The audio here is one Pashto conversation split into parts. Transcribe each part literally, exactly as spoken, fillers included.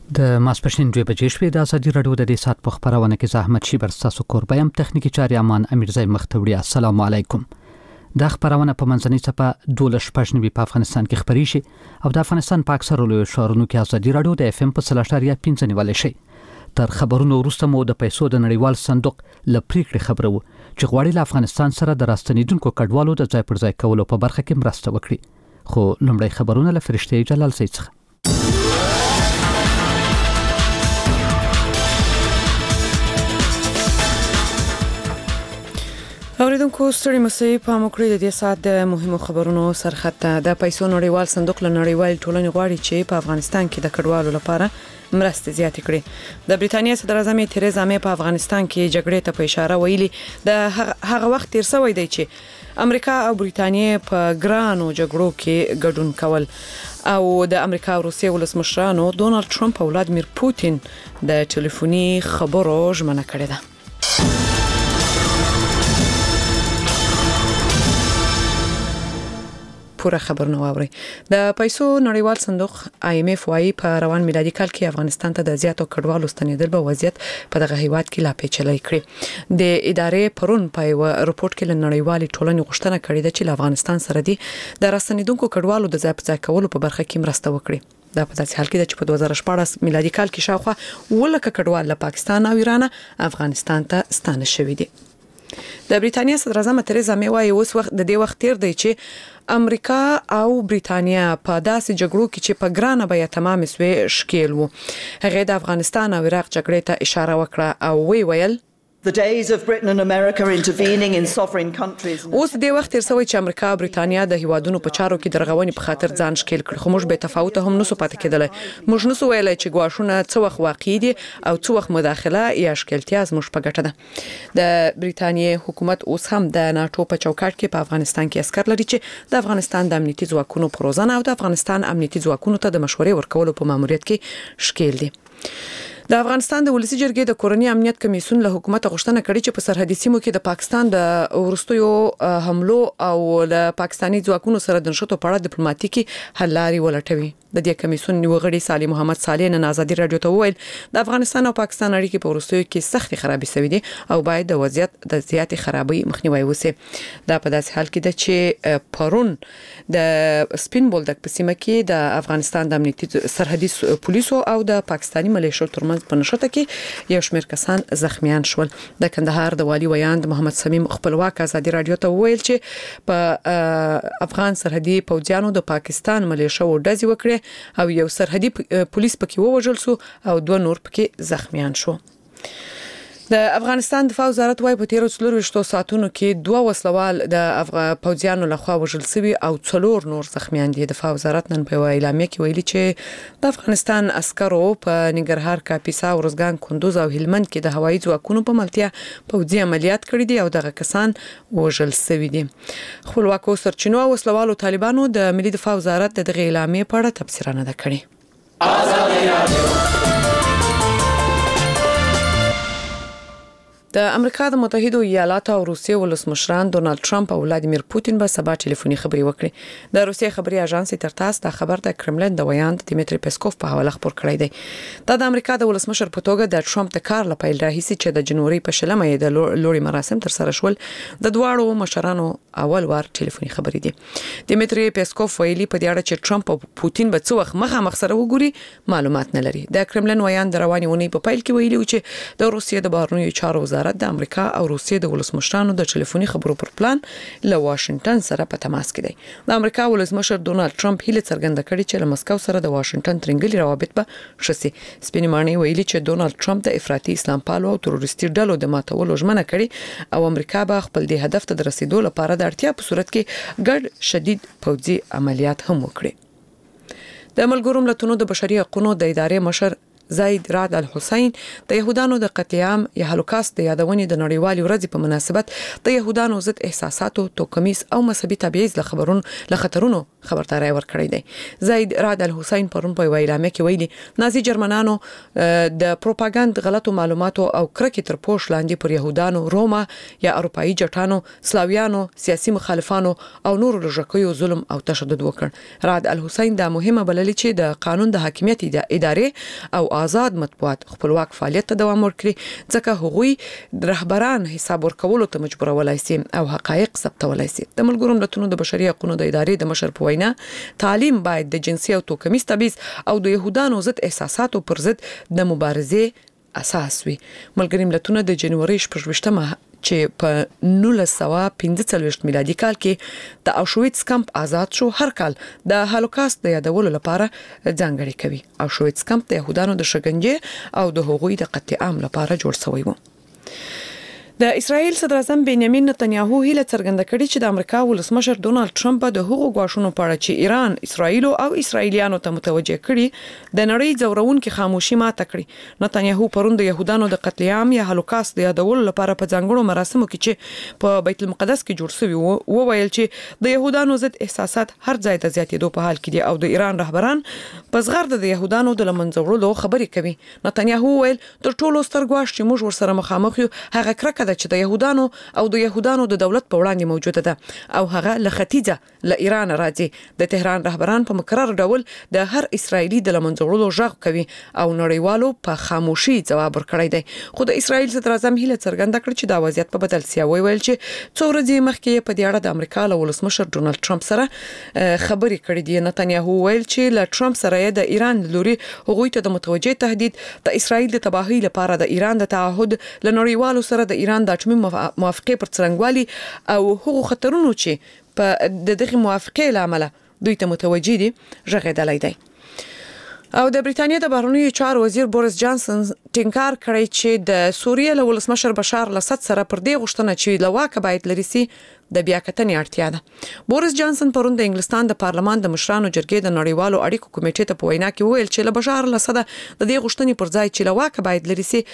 د ماسپښین دوه بجې شوې د ازادي راډیو د دې سات په خبرونه کې زحمت شي برستاسو کوربایم تخنیکی چاري امان امیرزای مختوړي. السلام علیکم. د خبرونه په منځنۍ صفه دولس پښنوي په افغانستان کې خبري شي او د افغانستان په اکثر لوی شهرونو کې ازادي راډیو د اف ام په سلاشتاریا پنځه نیول شي. تر خبرونو وروسته مو د پیسو د نړیوال صندوق لپریکړې خبرو چې غواړي له افغانستان سره د راستنیدونکو کډوالو د ځای پر ځای کولو په برخه کې مرسته وکړي. خو لومړی خبرونه له فرشتي جلال سید څخه. اوریدونکو ستړي مسئ په مکرې د دې سات د مهمو خبرونو سرخطه د پیسو نړیوال صندوق له نړیوال ټولنې غواړي چې په افغانستان کې د کډوالو لپاره مرسته زیات کړي. د بریتانیا صدر اعظم تریزا مې په افغانستان کې جګړې ته په اشاره ویلي د هغه وخت تیر شوی دی چې امریکا او بریتانیا په ګرانو جګړو کې ګډون کول او د امریکا او روسیې ولسمشرانو ډونالد ټرمپ او ولادیمیر پوتین د ټلیفوني خبرو ژمنه کړې ده. پوره خبرونه واوري. د پیسو نړیوال صندوق آی ایم اف وايي په روان میلادي کال کې افغانستان ته د زیاتو کډوالو ستنېدل به وضعیت په دغه هیواد کې لا پیچلې کړي. د ادارې پرون په یو رپورت کې له نړیوالې ټولنې غوښتنه کړې ده چې افغانستان سره دی د راستنیدونکو کډوالو د ځای په ځای کولو په برخه کې مرسته وکړي. دا په داسې حال کې ده چې په دوه زره شپاړس میلادي کال کې شاوخوا ولکه کډوال له پاکستان او ایران افغانستان ته ستانه شوي دي. د بریتانیا صدر اعظم تریزا مې وايي اوس وخت د دې وخت تیر دی چې امریکا او بریتانیا په داسې جګړو کې چې په ګرانه بیا تمام سوي شکیل وو. هغه د افغانستان او عراق جګړې ته اشاره وکړه او وی ویل The days of Britain and America intervening in sovereign countries. اوس د وخت تر څو چې امریکا او بریتانیا د هیوادونو په چارو کې درغونې په خاطر ځان شکیل کړ خو موږ به تفاوت هم نسو پاتې کېدل. موږ نسو ویلای چې ګواښونه څو وخت واقع دي او څو وخت مداخله یا شکلتیا زموږ په ګټه ده. د بریتانیا حکومت اوس هم د ناتو په چوکاټ کې په افغانستان کې عسكر لري چې د افغانستان د امنیتي ځواکونو پروزنه او د افغانستان امنیتي ځواکونو ته د مشورې ورکولو په ماموریت کې شکیل دي. د افغانستان د ولسی جرګې د کورنی امنیت کمیسیون له حکومت غوښتنه کړې چې په سرحدي سیمو کې د پاکستان د ورستیو حملو او د پاکستاني ځواکونو سره د نشټو په اړه ډیپلوماټیکي حل لارې ولټوي. د دې کمیسیون نیو غړي سالي محمد صالح نن آزادي رادیو ته وویل د افغانستان او پاکستان اړیکې په ورستیو کې سختي خرابې شوې دي او باید د وضعیت د زیاتې خرابۍ مخنیوي وشي. دا په داسې حال کې ده چې پرون د سپین بولدک په سیمه کې د افغانستان د امنیتي سرحدي پولیسو او د پاکستاني ملیشو ترمنځ په نشته کې یو شمېر کسان زخمیان شول. د کندهار د والی ویاند محمد سمیم خپلواک آزادي رادیو ته وویل چې په افغان سرحدي پوځیانو د پاکستان ملیشو ډزې وکړې او یو سرحدي پولیس پکې ووژل شو او دوه نور پکې زخمیان شو. د افغانستان دفاع وزارت وايي په تیر څلور ساعتونو کې دوه وسلوال د افغان پوځیانو لخوا وژل شوي او څلور نور زخمیان دي. دفاع وزارت نن په اعلامیه کې ویلي چې د افغانستان عسکرو په ننګرهار، کاپیسا، ورزګان، کندوز او هلمند کې د هوایي ځواکونو په ملتیا پوځي عملیات کړي دي او دغه کسان وژل شوي دي. خپلواکو سرچینو او وسلوالو طالبانو د ملي دفاع وزارت دغه اعلامیه په اړه تبصره نه کړې. آزادي رادیو د امریکا د متحده ایالاتو او روسیې ولسمشران ډونالد ټرمپ او ولادیمیر پوتین به سبا ټلیفوني خبري وکړي. د روسیې خبري اژانس ترتاس دا خبر د کرملین د ویاند دیمیتری پیسکوف په حواله خبر کړی دی. دا د امریکا د ولسمشر په توګه د ټرمپ د کار لپاره راهیسي چې د جنوري په شلمه د لوري مراسم تر سره شول د دواړو مشرانو اول وار ټلیفوني خبري دي. دیمیتری پیسکوف ویلي په دې اړه چې ټرمپ او پوتین به څو وخت مخامخ سره وګوري معلومات نه لري. د کرملین ویاند رواني ونی په پیل کې ویلي چې د روسیې د بهرنیو چارو د امریکا او روسیې د ولسمشرانو د ټلیفوني خبرو پر پلان له واشنگټن سره په تماس کې دی. د امریکا ولسمشر ډونالد ټرمپ هیله څرګنده کړې چې له مسکو سره د واشنگټن ترنګلي روابط به شسي. سپینې ماڼۍ ویلي چې ډونالد ټرمپ د افراطي اسلام پالو او تروریستي ډلو د ماتولو ژمنه کړې او امریکا به خپل د هدف ته د رسیدو لپاره د اړتیا په صورت کې ګډ شدید پوځي عملیات هم وکړي. د ملګرو ملتونو د بشري حقوقو د ادارې مشر زید راد الحسین د يهودانو د قتل عام یا هولوکاست د یادونې د نړیوالې ورځې په مناسبت د يهودانو ضد احساساتو توکمیز او مذهبي تبعیض له خبرونو له خطرونو خبرداري ورکړی دی. زید راد الحسین پرون په اعلامیه کې ویلي نازي جرمنانو د پروپاګاند غلطو معلوماتو او کرکې تر پوښ لاندې پر يهودانو، روما یا اروپایي جټانو، سلاویانو، سیاسي مخالفانو او نورو لږکیو ظلم او تشدد وکړ. راد الحسین دا مهمه بللې چې د قانون د حاکمیت ادارې او آزاد مطبوعات خپلواک فعالیت ته دوام ورکړي ځکه هغوی رهبران حساب ورکولو ته مجبورولای شي او حقایق ثبتولای شي. د ملګرو ملتونو د بشري حقوقو د ادارې د مشر په وینا تعلیم باید د جنسي او توکمیز تبعیض او د يهودانو ضد احساساتو پر ضد د مبارزې اساس وي. ملګري ملتونه د جنوري شپږ چې په نولس سوه پنځه څلوېښت میلادي کال کې د اوشویتس کمپ آزاد شو هر کال د هالوکاست د یادولو لپاره ځانګړی کوي. اوشویتس کمپ د يهودانو د شکنجې او د هغوی د قتل عام لپاره جوړ شوی و. د اسرایل صدر اعظم بنیامین نتنیاهو هیله څرګنده کړې چې د امریکا ولسمشر ډونالد ټرمپ د هغو غواړنو په اړه چې ایران اسرایل او اسرایلیانو ته متوجه کړي د نړۍ ځورونکو خاموشي ماته کړي. نتنیاهو پرون د يهودانو د قتل عام یا هالوکاست د یادولو لپاره په ځانګړو مراسمو کې چې په بیت المقدس کې جوړ شوی وو وویل چې د يهودانو ضد احساسات هر ځای ته زیاتېدو په حال کې دي او د ایران رهبران په زغرد د يهودانو د لمنځورلو خبرې کوي. نتنیاهو ویل تر ټولو ستر ګواښ چې موږ ورسره مخامخ یو هغه کرکه چې د يهودانو او د يهودانو د دولت په وړاندې موجوده ده او هغه له ختیځه له ایران راځي. د تهران رهبران په مکرر ډول د هر اسرایلی د لمنځورلو ژغ کوي او نړیوالو په خاموشي ځواب ورکړی دی. خو د اسرایل صدر اعظم هیله څرګنده کړې چې دا وضعیت په بدل سی ویل چې څو ورځې مخکې په دې اړه د امریکا له ولسمشر ډونالد ټرمپ سره خبرې کړې دي. نتنیاهو ویل چې له ټرمپ سره د ایران لوري هغوی ته د متوجه تهدید د اسرایل د تباهي لپاره د ایران د تعهد له نړیوالو سره د ایران د موافقه پر څرنګوالي او هغو خطرونو چې په دغه موافقه لامل دوی ته متوجي دي ژغېدلای دی. او د بریتانیا د بهرنیو چارو وزیر بوریس جانسن ټینګار کړی چې د سوریې له ولسمشر بشار الاسد سره پر دې غوښتنه چې له واکه باید لري سي د بیا کتنې اړتیا ده. بوریس جانسن پرون د انګلستان د پارلمان د مشرانو جرګې د نړیوالو اړیکو کمیټې ته په وینا کې وویل چې له بشار الاسد د دې غوښتنې پر ځای چې له واکه باید لري سي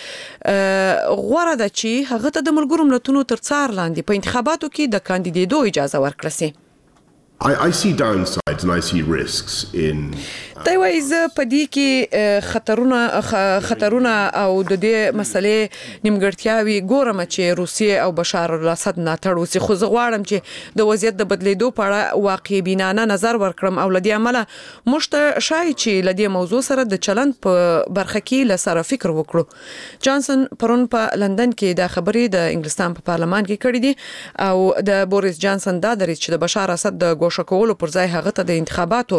غوړه ده چې هغه ته د ملګرو ملتونو تر څار لاندې په انتخاباتو کې د کاندیدېدو اجازه ورکړه سي. I, I see downsides and I see risks in دا وایي زه په دې کې خطرونه خطرونه او د دې مسلې نیمګړتیاوي ګورم چې روسیې او بشار الاسد ناتړ وسی خو زه غواړم چې د وضعیت د بدلیدو په اړه واقعي بینانه نظر ورکړم او لدی عمله مشته شای چې لدی موضوع سره د چلند په برخه کې لسره فکر وکړو. جانسن پرون په لندن کې د خبرې د انګلستان په پارلمان کې کړې دي او د بوریس جانسن دا درې چې د بشار اسد د ګوښه کولو پر ځای هغه ته د انتخاباتو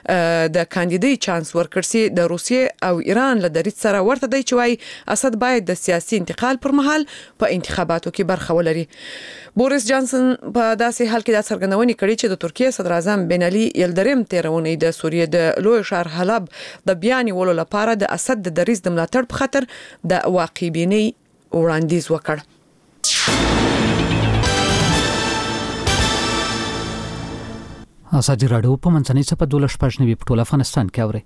د کاندیدای چانس ورکړسي د روسیې او ایران له دریځ سره ورته دی چې وايي اسد باید د سیاسي انتقال پر مهال په انتخاباتو کې برخه ولري. بوریس جانسن په داسې حال کې د څرګندونې کړې چې د ترکیه صدر اعظم بن علي یلدریم تیرونې د سوریې د لوی شهر حلب د بیان ولو لپاره د اسد د دریځ د ملاتړ په خاطر د واقعي بیني وړاندیز وکړ. ازادي راډیو په منځنۍ صفحه دولس پښنوي په ټول افغانستان کې اوري.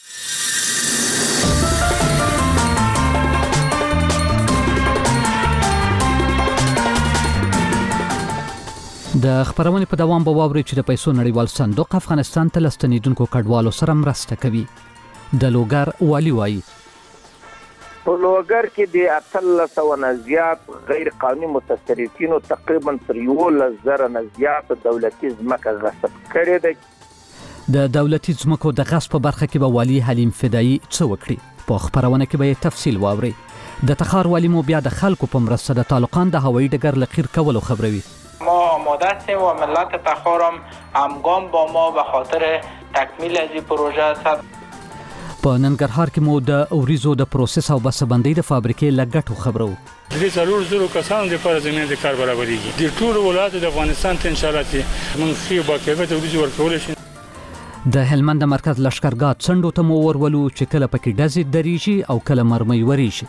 د خبرونې په دوام به واوري چې د پیسو نړیوال صندوق افغانستان ته لستنیدونکو کډوالو سره مرسته کوي. د لوګر والی وایي په لوګر کې د اتلس سوه نه زیات غیر قانوني متصرفینو تقریبا تر یولس زره نه زیات دولتي ځمکه غصب کړې ده. د دولتي ځمکو د غصب په برخه کې به والی حلیم فدایي څه وکړي په خبرونه کې به تفصیل واوري. د تخار والی مو بیا د خلکو په مرسته د تعلقان د هوایي ډګر لقیر کولو خبروي. ما آماده هستیم و ملت تخارم همگام با ما به خاطر تکمیل از این پروژه است. په ننګرهار کې مو د اوریزو د پروسس او بسبندۍ د فابریکې لګټو خبرو. د دې څلور زرو کسانو لپاره زمینه د کار برابرېږي. د ټول ولایت د افغانستان ته ان شاء الله چې موږ خو با کیفیت اوریزو ورکول شي. د هلمند مرکز لشکرګاه څنډو ته مو ورولو چې کله پکې ډزې درېږي او کله مرمۍ ورېږي.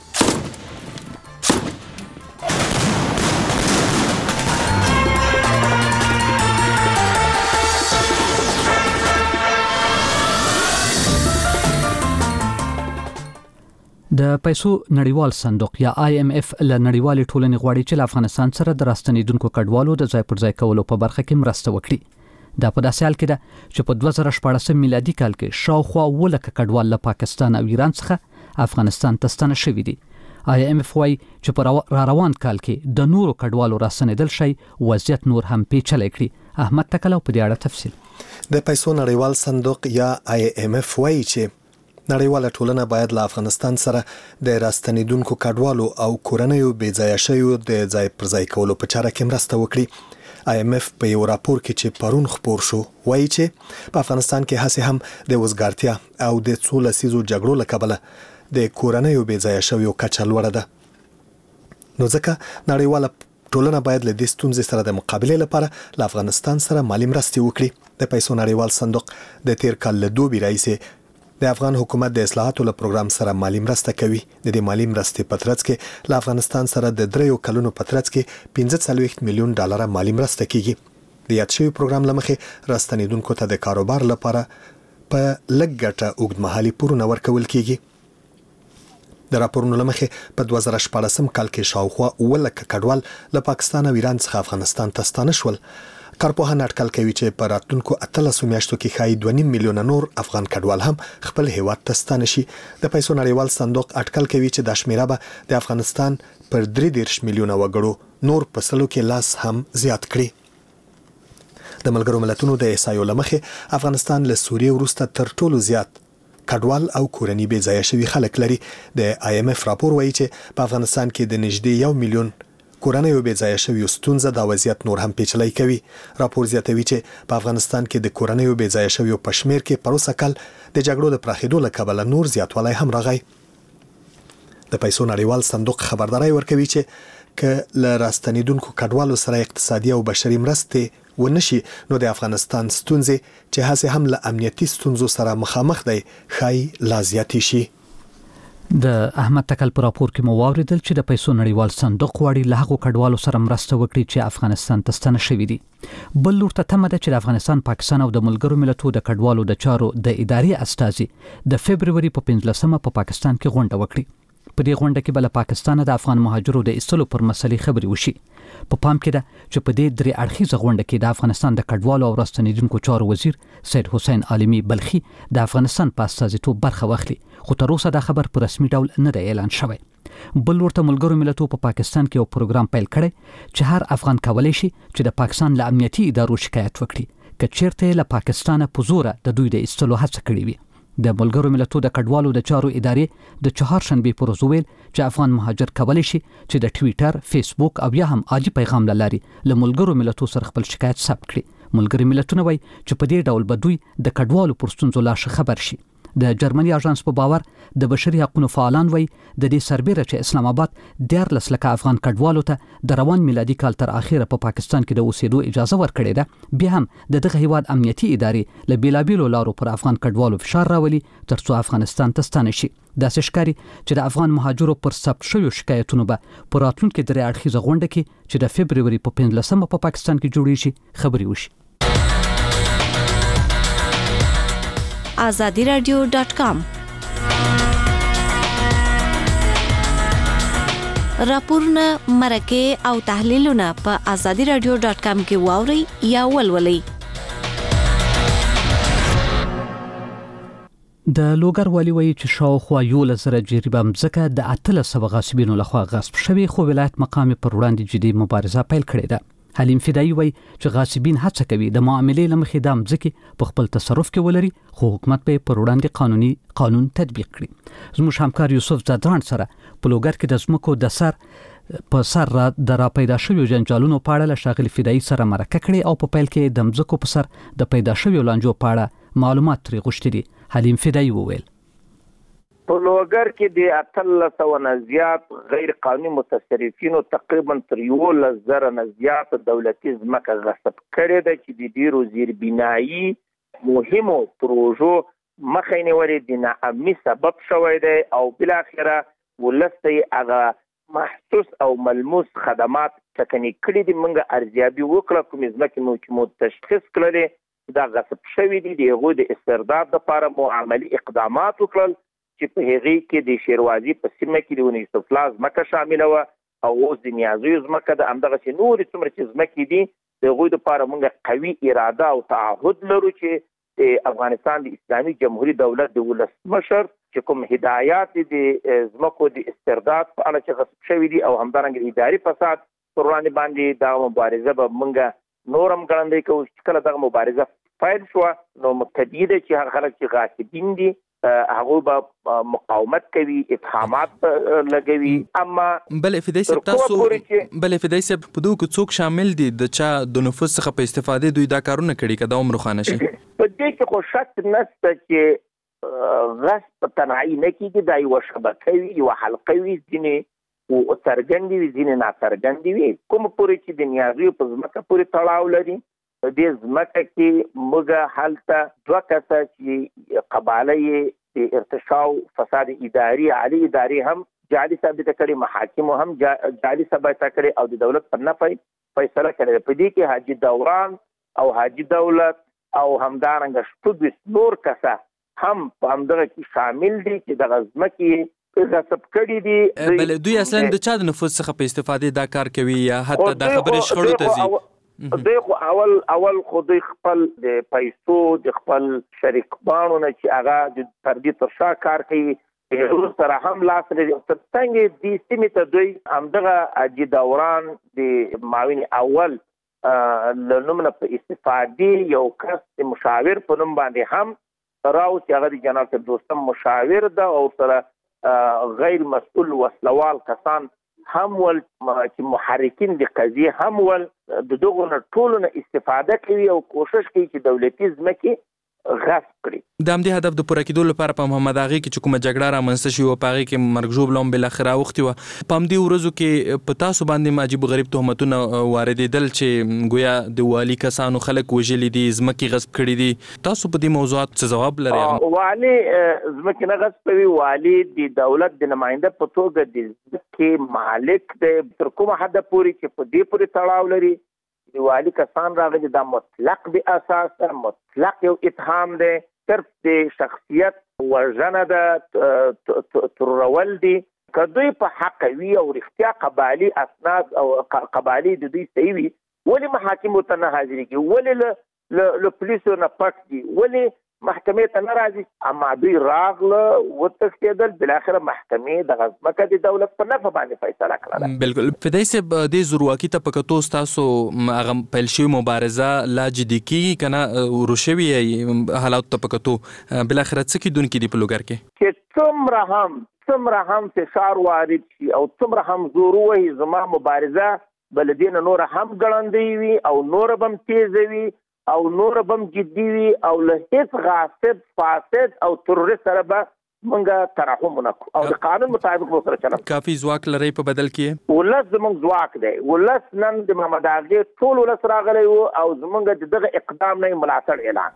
د پیسو نړیوال صندوق یا آی ایم اف له نړیوالې ټولنې غواړي چې له افغانستان سره د راستنیدونکو کډوالو د ځای پر ځای کولو په برخه کې مرسته وکړي. دا په داسې حال کې ده چې په دوه زره شپاړسم میلادي کال کې شاوخوا اووه لکه کډوال له پاکستان او ایران څخه افغانستان ته ستانه شوي دي. آی ایم اف وايي چې په را روان کال کې د نورو کډوالو راستنیدل شي وضعیت نور هم پیچلی کړي. احمد تکلو په دې اړه تفصیل. د پیسو نړیوال صندوق یا آی ایم اف وايي چې نړیواله ټولنه باید له افغانستان سره د راستنیدونکو کډوالو او کورنیو بې ځایه شویو د ځای پر ځای کولو په چاره کې مرسته وکړي. آی ایم اف په یو راپور کې چې پرون خپور شو وایي چې په افغانستان کې هڅې هم د وزګارتیا او د څو لسیزو جګړو له کبله د کورنیو بې ځایه شویو کچه لوړه ده. نو ځکه نړیواله ټولنه باید له دې ستونزې سره د مقابلې لپاره له افغانستان سره مالي مرستې وکړي. د پیسو نړیوال صندوق د تیر کال له دوبي راهیسې د افغان حکومت د اصلاحاتو له پروګرام سره مالي مرسته کوي. د دې مالي مرستې په ترڅ کې له افغانستان سره د دریو کلونو په ترڅ کې پنځه څلوېښت میلیون ډالر مالي مرسته کیږي. د یاد شوی پروګرام لمخې راستنیدونکو ته د کاروبار لپاره په لږ ګټه اوږدمهالي پورونه ورکول کیږي. د راپورونو لمخې په دوه زره شپاړسم کال کې شاوخوا اووه لکه کډوال له پاکستان او ایران څخه افغانستان ته ستانه شول. کارپوهان اټکل کوي چې په راتلونکو اتلسو میاشتو کې ښایي دوه نیم میلیونه نور افغان کډوال هم خپل هیواد ته ستانه شي. د پیسو نړیوال صندوق اټکل کوي چې دا شمیره به د افغانستان پر درې دېرش میلیونه وګړو نور په سلو کې لاس هم زیات کړي. د ملګرو ملتونو د احصایو له مخې افغانستان له سوریې وروسته تر ټولو زیات کډوال او کورني بې ځایه شوي خلک لري. د آی ایم اف راپور وایي چې په افغانستان کې د نږدې یو میلیون کورنیو بې ځایه شویو ستونزه دا وضعیت نور هم پیچلی کوي. راپور زیاتوي چې په افغانستان کې د کورنیو بې ځایه شویو په شمیر کې پروسه کال د جګړو د پراخېدو له کبله نور زیاتوالی هم راغی. د پیسو نړیوال صندوق خبرداری ورکوي چې که له راستنیدونکو کډوالو سره اقتصادي او بشري مرستې ونشي نو د افغانستان ستونزې چې هسې هم له امنیتي ستونزو سره مخامخ دی ښایي لا زیاتې شي. د احمد تکل پر راپور کې مو واوریدل چې د پیسو نړیوال صندوق غواړي له هغو کډوالو سره مرسته وکړي چې افغانستان ته ستنه شوي دي. بل لور ته تمه ده چې د افغانستان، پاکستان او د ملګرو ملتونو د کډوالو د چارو د ادارې استازي د فبرवरी په پنځلسمه په پاکستان کې غونډه وکړي. په دې غونډه کې بل پاکستان د افغان مهاجرو د ایستلو پر مسلې خبري وشي. په پام کې ده چې په دې درې اړخیزه غونډه کې د افغانستان د کډوالو او راستنیدونکو چارو وزیر سید حسین عالمی بلخي د افغانستان په استازیتوب برخه واخلي، خو تر اوسه دا خبر په رسمي ډول نه دی اعلان شوی. بل ورته ملګرو ملتونو په پاکستان کې یو پروګرام پیل کړی چې هر افغان کولی شي چې د پاکستان له امنیتي ادارو شکایت وکړي که چیرته له پاکستانه په زوره د دوی د ایستلو هڅه کړې وي. د ملګرو ملتونو د کډوالو د چارو ادارې د چهارشنبه پر ورځ ویل چې افغان مهاجر کولی شي چې د ټویټر، فیسبوک او یا هم عاجي پیغام له لارې له ملګرو ملتونو سره خپل شکایت ثبت کړي. ملګري ملتونه وایي چې په دې ډول به دوی د کډوالو پر ستونزو لا ښه خبر شي. د جرمني اژانس په باور د بشري حقوقو فعالان وایي د دې سربېره چې اسلام آباد دیارلس لکه افغان کډوالو ته د روان میلادي کال تر اخره په پاکستان کې د اوسېدو اجازه ورکړې ده، بیا هم د دغه هیواد امنیتي ادارې له بیلابیلو لارو پر افغان کډوالو فشار راولي ترڅو افغانستان ته ستانه شي. داسې ښکاري چې د افغان مهاجرو پر ثبت شویو شکایتونو به په راتلونکي درې اړخیزه غونډه کې چې د فبرवरी په پنځلسمه په پاکستان کې جوړیږي خبري وشي. آزادی رادیو ډاٹ کام راپورونه، مرکه او تحلیلونه په آزادی رادیو ډاٹ کام کې واورئ یا ولولئ. د لوګر والی وایي چې شاوخوا یولس زره جریبه مځکه د اتلس سوه غاصبینو لخوا غصب شوې، خو ولایت مقام پر وړاندې جدي مبارزه پیل کړې ده. حلیم فدایی وایي چې غاصبین هڅه کوي د معاملې له مخې د مځکې په خپل تصرف کې ولري، خو حکومت به پر وړاندې قانوني قانون تطبیق کړي. زموږ همکار یوسف زادران سره په لوګر کې د ځمکو د سر په سر را د را پیدا شویو جنجالونو په اړه له ښاغلي فدایی سره مرکه کړې او په پیل کې د مځکو په سر د پیدا شویو لانجو په اړه معلومات ترې غوښتي دي. حلیم فدایی وویل په لوګر کې د اتلس سوه نه زیات غیر قانوني متصرفینو تقریبا تر یولس زره نه زیات دولتي ځمکه غصب کړې ده چې د ډیرو زیربنایي مهمو پروژو مخه یې نیولې د ناامني سبب شوی دی او بالاخره ولس ته یې هغه محسوس او ملموس خدمات ټکني کړي دي. موږ ارزیابي وکړه کومې ځمکې مو چې مو تشخیص کړلې دا غصب شوي دي، د هغوی د استرداد لپاره مو عملي اقدامات وکړل چې په هغې کې د شیروازي په سیمه کې د یونیسف لا ځمکه شامله وه او اوس د نیازیو ځمکه ده. همدغسې نورې څومره چې ځمکې دي د هغوی دپاره موږ قوي اراده او تعهد لرو چې د افغانستان د اسلامي جمهوري دولت د ولسمشر چې کوم هدایات دي د ځمکو د استرداد په اړه چې غصب شوي دي او همدارنګه د اداري فساد پر وړاندې باندې دغه مبارزه به موږ نور هم ګړندی کوو. چې کله دغه مبارزه پیل شوه نو طبیعي ده چې هغه خلک چې غاصبین دي هغه به مقاومت کوي، اتهامات لګوي. اما بل فدای صاحب تاسو بل فدای صاحب په دوه کې څوک شامل دي د چا د نفوذ څخه په استفاده دوی دا کارونه کړي کدا عمر خانه شي؟ په دې کې خو شک نشته چې غصب تنهایی نه کیږي، دا یو شبکه وي، یو حلقه وي، ځینې او څرګندې وي، ځینې ناڅرګندې وي. کوم پورې چې د نیازیو په ځمکه پورې تړاو لري، په دې ځمکه کې موږ هلته دوه کسه چې قباله د ارتشاء فساد اداري عالی اداري هم جعلي ثابته کړي، محاکم هم جعلي ثابته کړي او د دولت په نفع فیصله کړي. په دې کې حاجی دوران او حاجی دولت او همدارنګه شپږ نور کسه هم په همدغه کې شامل دي چې د غزمکې غصب کړي دي. بل دوی اصلا د چا د نفوذ څخه په استفاده دا کار کوي یا حتی د خبرې شخړو ته ځي؟ دوی خو اول اول خو دوی خپل د پیسو د خپل شریک بانونه چې هغه د فردي تر شا کار کوي ورو سره هم لاس لري. څنګه د سیمې ته دوی همدغه حاجي دوران د معاون اول لنومنه په استفاده یو کس مشاور په نوم باندې هم راو چې هغه د جناب دوستم مشاور ده او سره غیر مسؤل وسلوال کسان هم ول چې محرکین د قضیه هم ول د دغه ټولو نه استفاده کوي او کوشش کوي چې دولتي ځمکې غصب کړي. د همدې هدف د پوره کېدو لپاره په محمد اغا کې چې کومه جګړه رامنځته شوې وه په هغې کې مرګ ژوبله هم بالاخره اوښتې وه. په همدې ورځو کې په تاسو باندې عجیب غریب تهمتونه واردېدل چې ګویا د والي کسانو خلک وژلي دي، ځمکې غصب کړي دي. تاسو په دې موضوعات څه ځواب لرئ؟ والي ځمکې نه غصبوي، والي د دولت د نماینده په توګه د ځمکې مالک دی تر کومه حده پورې چې په دې پورې تړاو لري. د والي کسان راغلي دا مطلق د اساس مطلق یو اتهام دی، صرف د شخصیت وژنه ده، ترورول دي. که دوی په حق وي او رښتیا قبالي اسناد او قبالي د دوی صحیح وي، ولې محاکمو ته نه حاضرېږي؟ ولې له پولیسو نه پټ دي؟ ولې محکمې ته نه راځي؟ اما دوی راغله وتښتېدل، بالاخره محکمې د ځمکه د دولت په نفع باندې فیصله کړله. بالکل. فدای صاحب دې زورواکي ته په کتو ستاسو هغه پیل شوې مبارزه لا جدي کېږي که نه ورو شوي حالاتو ته په کتو بالاخره څه کېدونکي دي په لوګر کې؟ چې څومره هم څومره هم فشار وارد شي او څومره هم زور ووهي، زما مبارزه به له دې نه نوره هم ګړندۍ وي او نوره به هم تیزه وي او نور بم جدي وي او له هیڅ غاصب فاسد او تروریست سره به موږ ترحم ونکړو او د قانون مطابق به سره چلو. کافي ځواک لرئ په بدل کې؟ ولس زموږ ځواک دی. ولس نن د محمد اغې ټول ولس راغلی و او زموږ د دغه اقدام نه ملاتړ اعلان.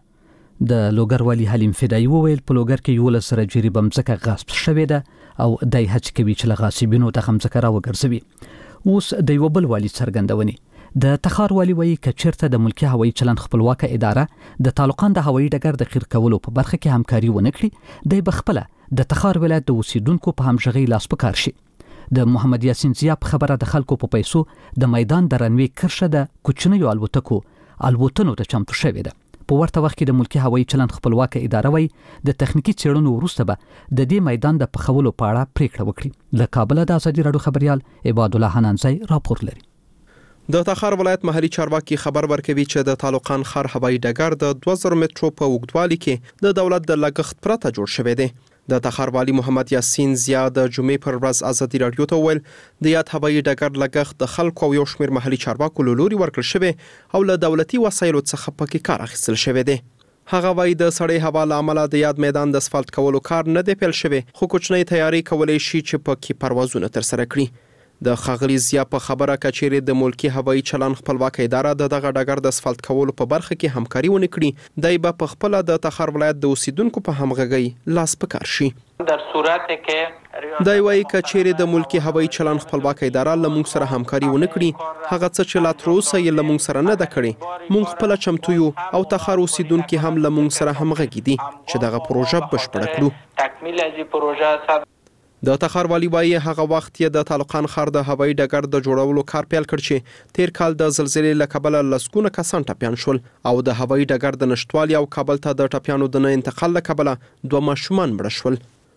د لوګر والي حلیم فدایي وویل په لوګر کې یولس سره جریبه مځکه غصب شوې ده او دی هڅه کوي چې له غاصبینو څخه مځکه راوګرځوي. اوس د یو بل والي څرګندونې د تخار والي وایي که چیرته د ملکی هوایي چلند خپلواکه اداره د تعلقان د هوایي ډګر د خیر کولو په برخه کې همکاري ونه کړي، دی به خپله د تخار ولایت د اوسیدونکو په همغږۍ لاس په کار شي. د محمد یاسین ضیا په خبره د خلکو په پیسو د میدان د رنوي کرښه د کوچنیو الوتکو الوتنو ته چمتو شوې ده. په ورته وخت کې د ملکی هوایي چلند خپلواکه اداره وایي د تخنیکی څېړنو وروسته به د دې میدان د پخولو په اړه پریکړه وکړي. له کابل د ازادي راډیو خبريال عباد الله حنانزی راپور لري. د تخار ولایت محلي چارواکي خبر ورکوي چې د تعلقان خار هوایي ډګر د دوه زره مترو په اوږدوالي کې د دولت د لګښت پرته جوړ شوی دی. د تخار والي محمد یاسین ضیا د جمعې پر ورځ ازادي راډیو ته وویل د یاد هوایي ډګر لګښت د خلکو او یو شمېر محلي چارواکو له لوري ورکړل شوی او له دولتي وسایلو څخه پکې کار اخیستل شوی دی. هغه وایي د سړې هوا له امله د یاد میدان د اسفالت کولو کار نه دی پیل شوی، خو کوچنۍ تیاری کولی شي چې پکې پروازونه ترسره کړي. د ښاغلي ضیا په خبره کچېرې د ملکی هوایي چلند خپلواکه اداره د دغه ډګر د اسفالت کولو په برخه کې همکاري ونه کړي، دی به په خپله د تخار ولایت د اوسیدونکو په همغږۍ لاس په کار شي. در صورت کې دی وایي کچېرې د ملکی هوایي چلند خپلواکه اداره له موږ سره همکاري ونه کړي، هغه څه چې لا تر اوسه یې له موږ سره نه ده کړې، موږ خپله چمتو یو او تخار اوسیدونکي هم له موږ سره همغږي دي چې دغه پروژه بشپړه کړو. تکمیل از این پروژه د تخار والي وایي هغه وخت یې د تعلقان خار د هوایي ډګر د جوړولو کار پیل کړ چې تیر کال د زلزلې له کبله لسګونه کسان ټپیان شول او د هوایي ډګر د نشتوالي او کابل ته د ټپیانو د نه انتقال له کبله دوه ماشومان مړه شول.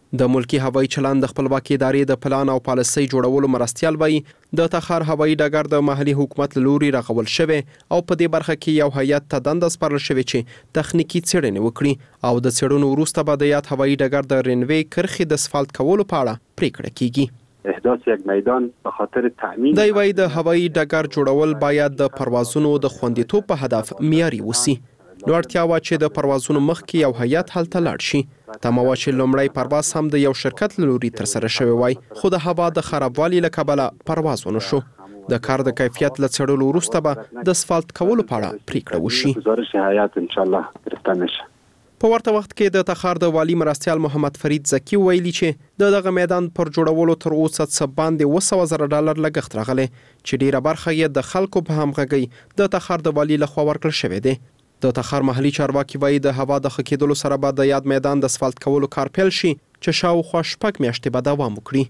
د ملکی هوایي چلند د خپلواکي ادارې د پلان او پالیسۍ جوړولو مرستيال وایي د تخار هوایي ډګر د محلي حکومت لوري رغول شوی او په دې برخه کې یو هیئت ته دنده سپارل شوې چې تخنیکی څېړنې وکړي او د څېړنو وروسته به د یاد هوایي ډګر د رنوي کرښې د اسفالت کولو په اړه پریکړه کیږي. احداث یک میدان به خاطر تامین د وای د هوایي ډګر جوړول باید د پروازونو د خوندیتوب په هدف معیاري وسی. نو اړتیا وا چې د پروازونو مخکې یو هیئت هلته لاړ شي. تموا چې لومړی پرواز هم د یو شرکت لوري تر سره شوی وای خو د هوا د خرابوالي له کبله پرواز ونه شو. د کار د کیفیت له څېړلو وروسته به د اسفالت کولو په اړه پریکړه وشي. گزارش هیئت ان شاء الله گرفتار نشه. په ورته وخت کې د تخار د والی مرستيال محمد فرید زکی ویلي چې د دغه میدان پر جوړولو تر اوسه څه باندې اوه سوه زره ډالر لګښت راغلی چې ډیره برخه یې د خلکو په همغږۍ د تخار د والی لخوا ورکړل شوې ده. د تخار محلي چارواکي وایي د هوا د ښه کېدلو سره به د یاد میدان د اسفالت کولو کار پیل شي چې شاوخوا شپږ میاشتې به دوام وکړي.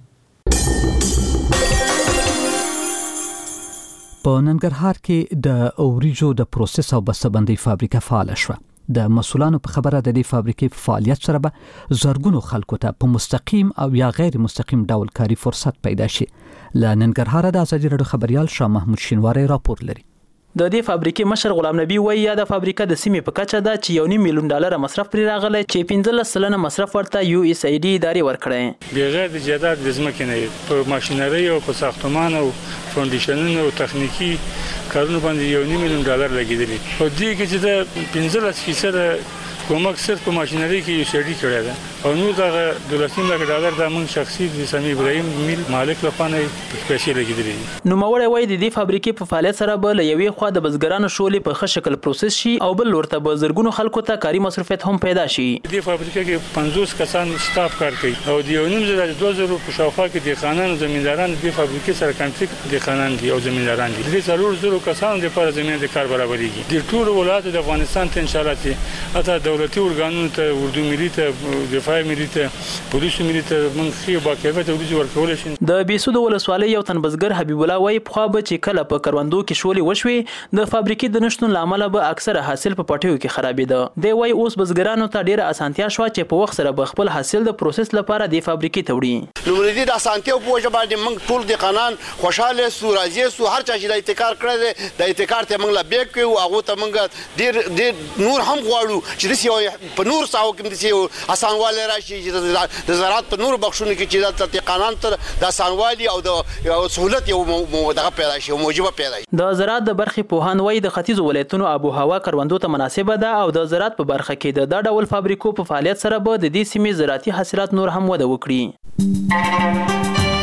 په ننګرهار کې د اوریجو د پروسس او بسته‌بندۍ فابریکه فعال شوه. د مسولانو په خبره د دې فابریکې په فعالیت سره به زرګونو خلکو ته په مستقیم او یا غیر مستقیم ډول کاري فرصت پیدا شي. له ننګرهار د ازادي رادیو خبريال شاه محمود شینواری راپور لري. د دې فابریکې مشر غلام نبی وایي یا د فابریکه د سیمې په کچه ده چې یو نیم میلیون ډالر مصرف پرې راغلی چې پنځلس سلنه مصرف ورته یو اس ای ډي ادارې ورکړی. بغیر د جداد د ځمکې نه په ماشینري او په ساختمان او فاونډیشنونو او تخنیکی کارونو باندې یو نیم میلیون ډالر لګیدلی. په دې کې چې د پنځلس فیصد کومک صرف په ماشینري کې یو سړي کړی ده او نو دا د لسیم لک ډالر د من شخصي د سمي ابراهيم میل مالک لخوا نه پیسې لګیدلې. نو موري وای د دې فابریکې په فعالیت سره به له یوې خوا د بزګرانو شولې په ښه شکل پروسس شي او بل ورته به زرګونو خلکو ته کاري مصرفیت هم پیدا شي. دې فابریکه کې پنځوس کسان سټاف کار کوي او د یو نیم زره دوه زره په شاوخوا کې د خانانو زمینداران د فابریکې سره کنټریکټ د خانان دي او زمینداران دي. د څلور زره کسان د پر زمين د کار برابرېږي. د ټول ولایت د افغانستان ته ان شاء الله ته اته دولتي ارګانونو ته اردو ملي ته دفاع ملي ته پولیس ملي ته منخي باکیفیت ورځ ورکول شي. د بیسود ولسوالۍ یو تن بزګر حبیب الله وای په خو به چې کله په کروندو کې شولې وشوي د فابریکې د نشټون لامل به اکثره حاصل په پټیو کې خرابېده. دی وای اوس بزګرانو ته ډیره اسانتیا شو چې په وخت سره به خپل حاصل د پروسس لپاره د فابریکې ته وړي. لومړی د اسانتیا په وجه باندې موږ ټول د قانون خوشاله سو راځي سو هر چا چې د ابتکار کړی د ابتکار ته موږ لا بیک کوو هغه ته موږ ډیر ډیر نور هم غواړو چې د یو په نور ساو کې د یو اسانواله راشي چې د زراعت په نور بخښونو کې چې د تقنان تر د اسانوالي او د سہولت یو دغه پیدا شي او موجبه پیدا شي. د زراعت د برخې په هانوي د ختیځ ولایتونو ابو هوا کروندو ته مناسبه ده او د زراعت په برخه کې د دا ډول فابریکو په فعالیت سره به د دې سیمې زراعتي حاصلات نور هم وده وکړي.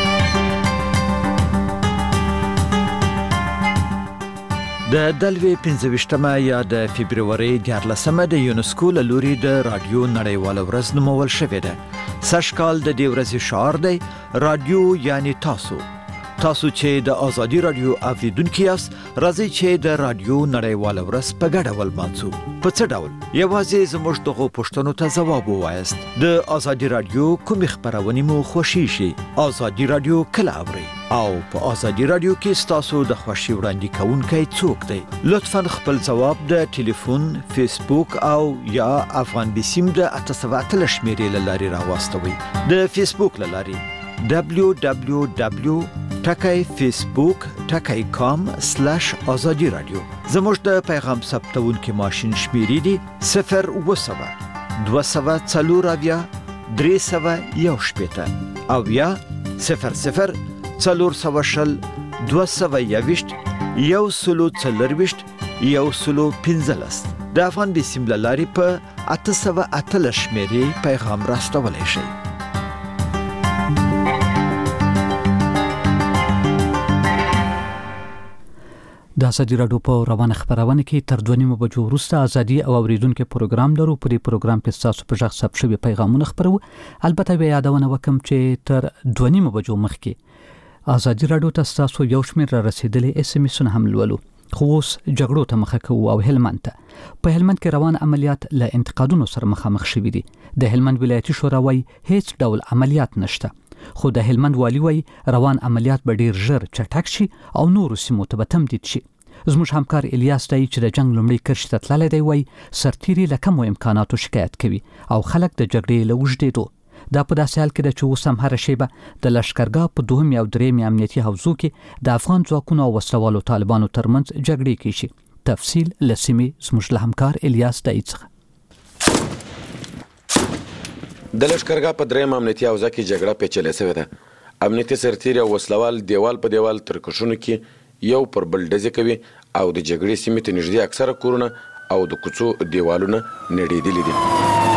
د دلوي پنځه یا د فبرवरी دیارلسمه د یونسکو له لوري د رادیو نړیواله ورځ نومول شوې ده. سږکال د دې ورځې شعار دی رادیو یعنی تاسو. تاسو چې د ازادي رادیو اوریدونکو یاست راځي چې د رادیو نړیواله ورځ په ګډه ولمانځو. په څه ډول؟ یوازې زموږ دغه پوښتنو ته ځواب ووایاست. د ازادي رادیو کومې خبرونه مو خوښیږي؟ ازادي رادیو کله اورئ؟ او په ازادي رادیو کې ستاسو د خوښي وړاندې کوونکی څوک دی؟ لطفا خپل ځواب د ټلیفون، فیسبوک او یا افغان بسیم د اته سوه اتلس شمیرې له لارې راواستوئ. د فیسبوک له لارې دبلیو دبلیو دبلیو ټکی فیسبوک ټکی کام سلاش ازادي رادیو. زموږ د پیغام ثبتونکو ماشین شمیرې دي صفر اوه سوه دوه سوه څلور اویا درې سوه یو شپېته او یا صفر صفر څلور سوه شل دوه سوه یوویشت یو سلو څلرویشت یو سلو پنځلس. د افغان بسیم له لارې په اته سوه اتلس شمیرې پیغام راستولی شئ. د ازادي رادیو په روانه خبرونه کې تر دوه نیمو بجو وروسته ازادي او اوریدونکو پروګرام لرو. په دې پروګرام کې تاسو په ځخ ثبت شوی پیغامونه خبرو. البته بیا یادونه وکم چې تر دوه نیمو بجو مخکې ازادي رادیو ته تاسو یو شمېر را رسیدلې اس ام اسونه هم لولو. خو اوس جګړو ته مخه کوو او هلمند ته. په هلمند کې روان عملیات له انتقادونو سره مخامخ شوي دي. د هلمند ولایتي شورا وایي هیڅ ډول عملیات نشته. خو د هلمند والی وایي روان عملیات به ډیر ژر چټک شي او نورو سیمو ته به تمدید شي. زموږ همکار الیاس دی چې د جنگ لومړی کرښې ته تللی دی وایي سرتیري له کمو امکاناتو شکایت کوي او خلک د جګړې له اوږدېدو دا په داسې حال کې د چې اوس هم هره شیبه د لشکرګاه په دوهم او درېیم امنیتي حوزو کې د افغان ځواکونو او وسلوالو طالبانو ترمنځ جګړې کیږي. تفصیل له سیمې زموږ له همکار الیاس دایي څخه. د لشکرګاه په درېیم امنیتي حوزه کې جګړه پیچلې شوې ده. امنیتي سرتیري او وسلوال دیوال په دیوال تر کشونو کې یو پر بل ډزې کوي او د جګړې سیمې ته نږدې اکثره کورونه او د کوڅو دیوالونه نړېدلي دي.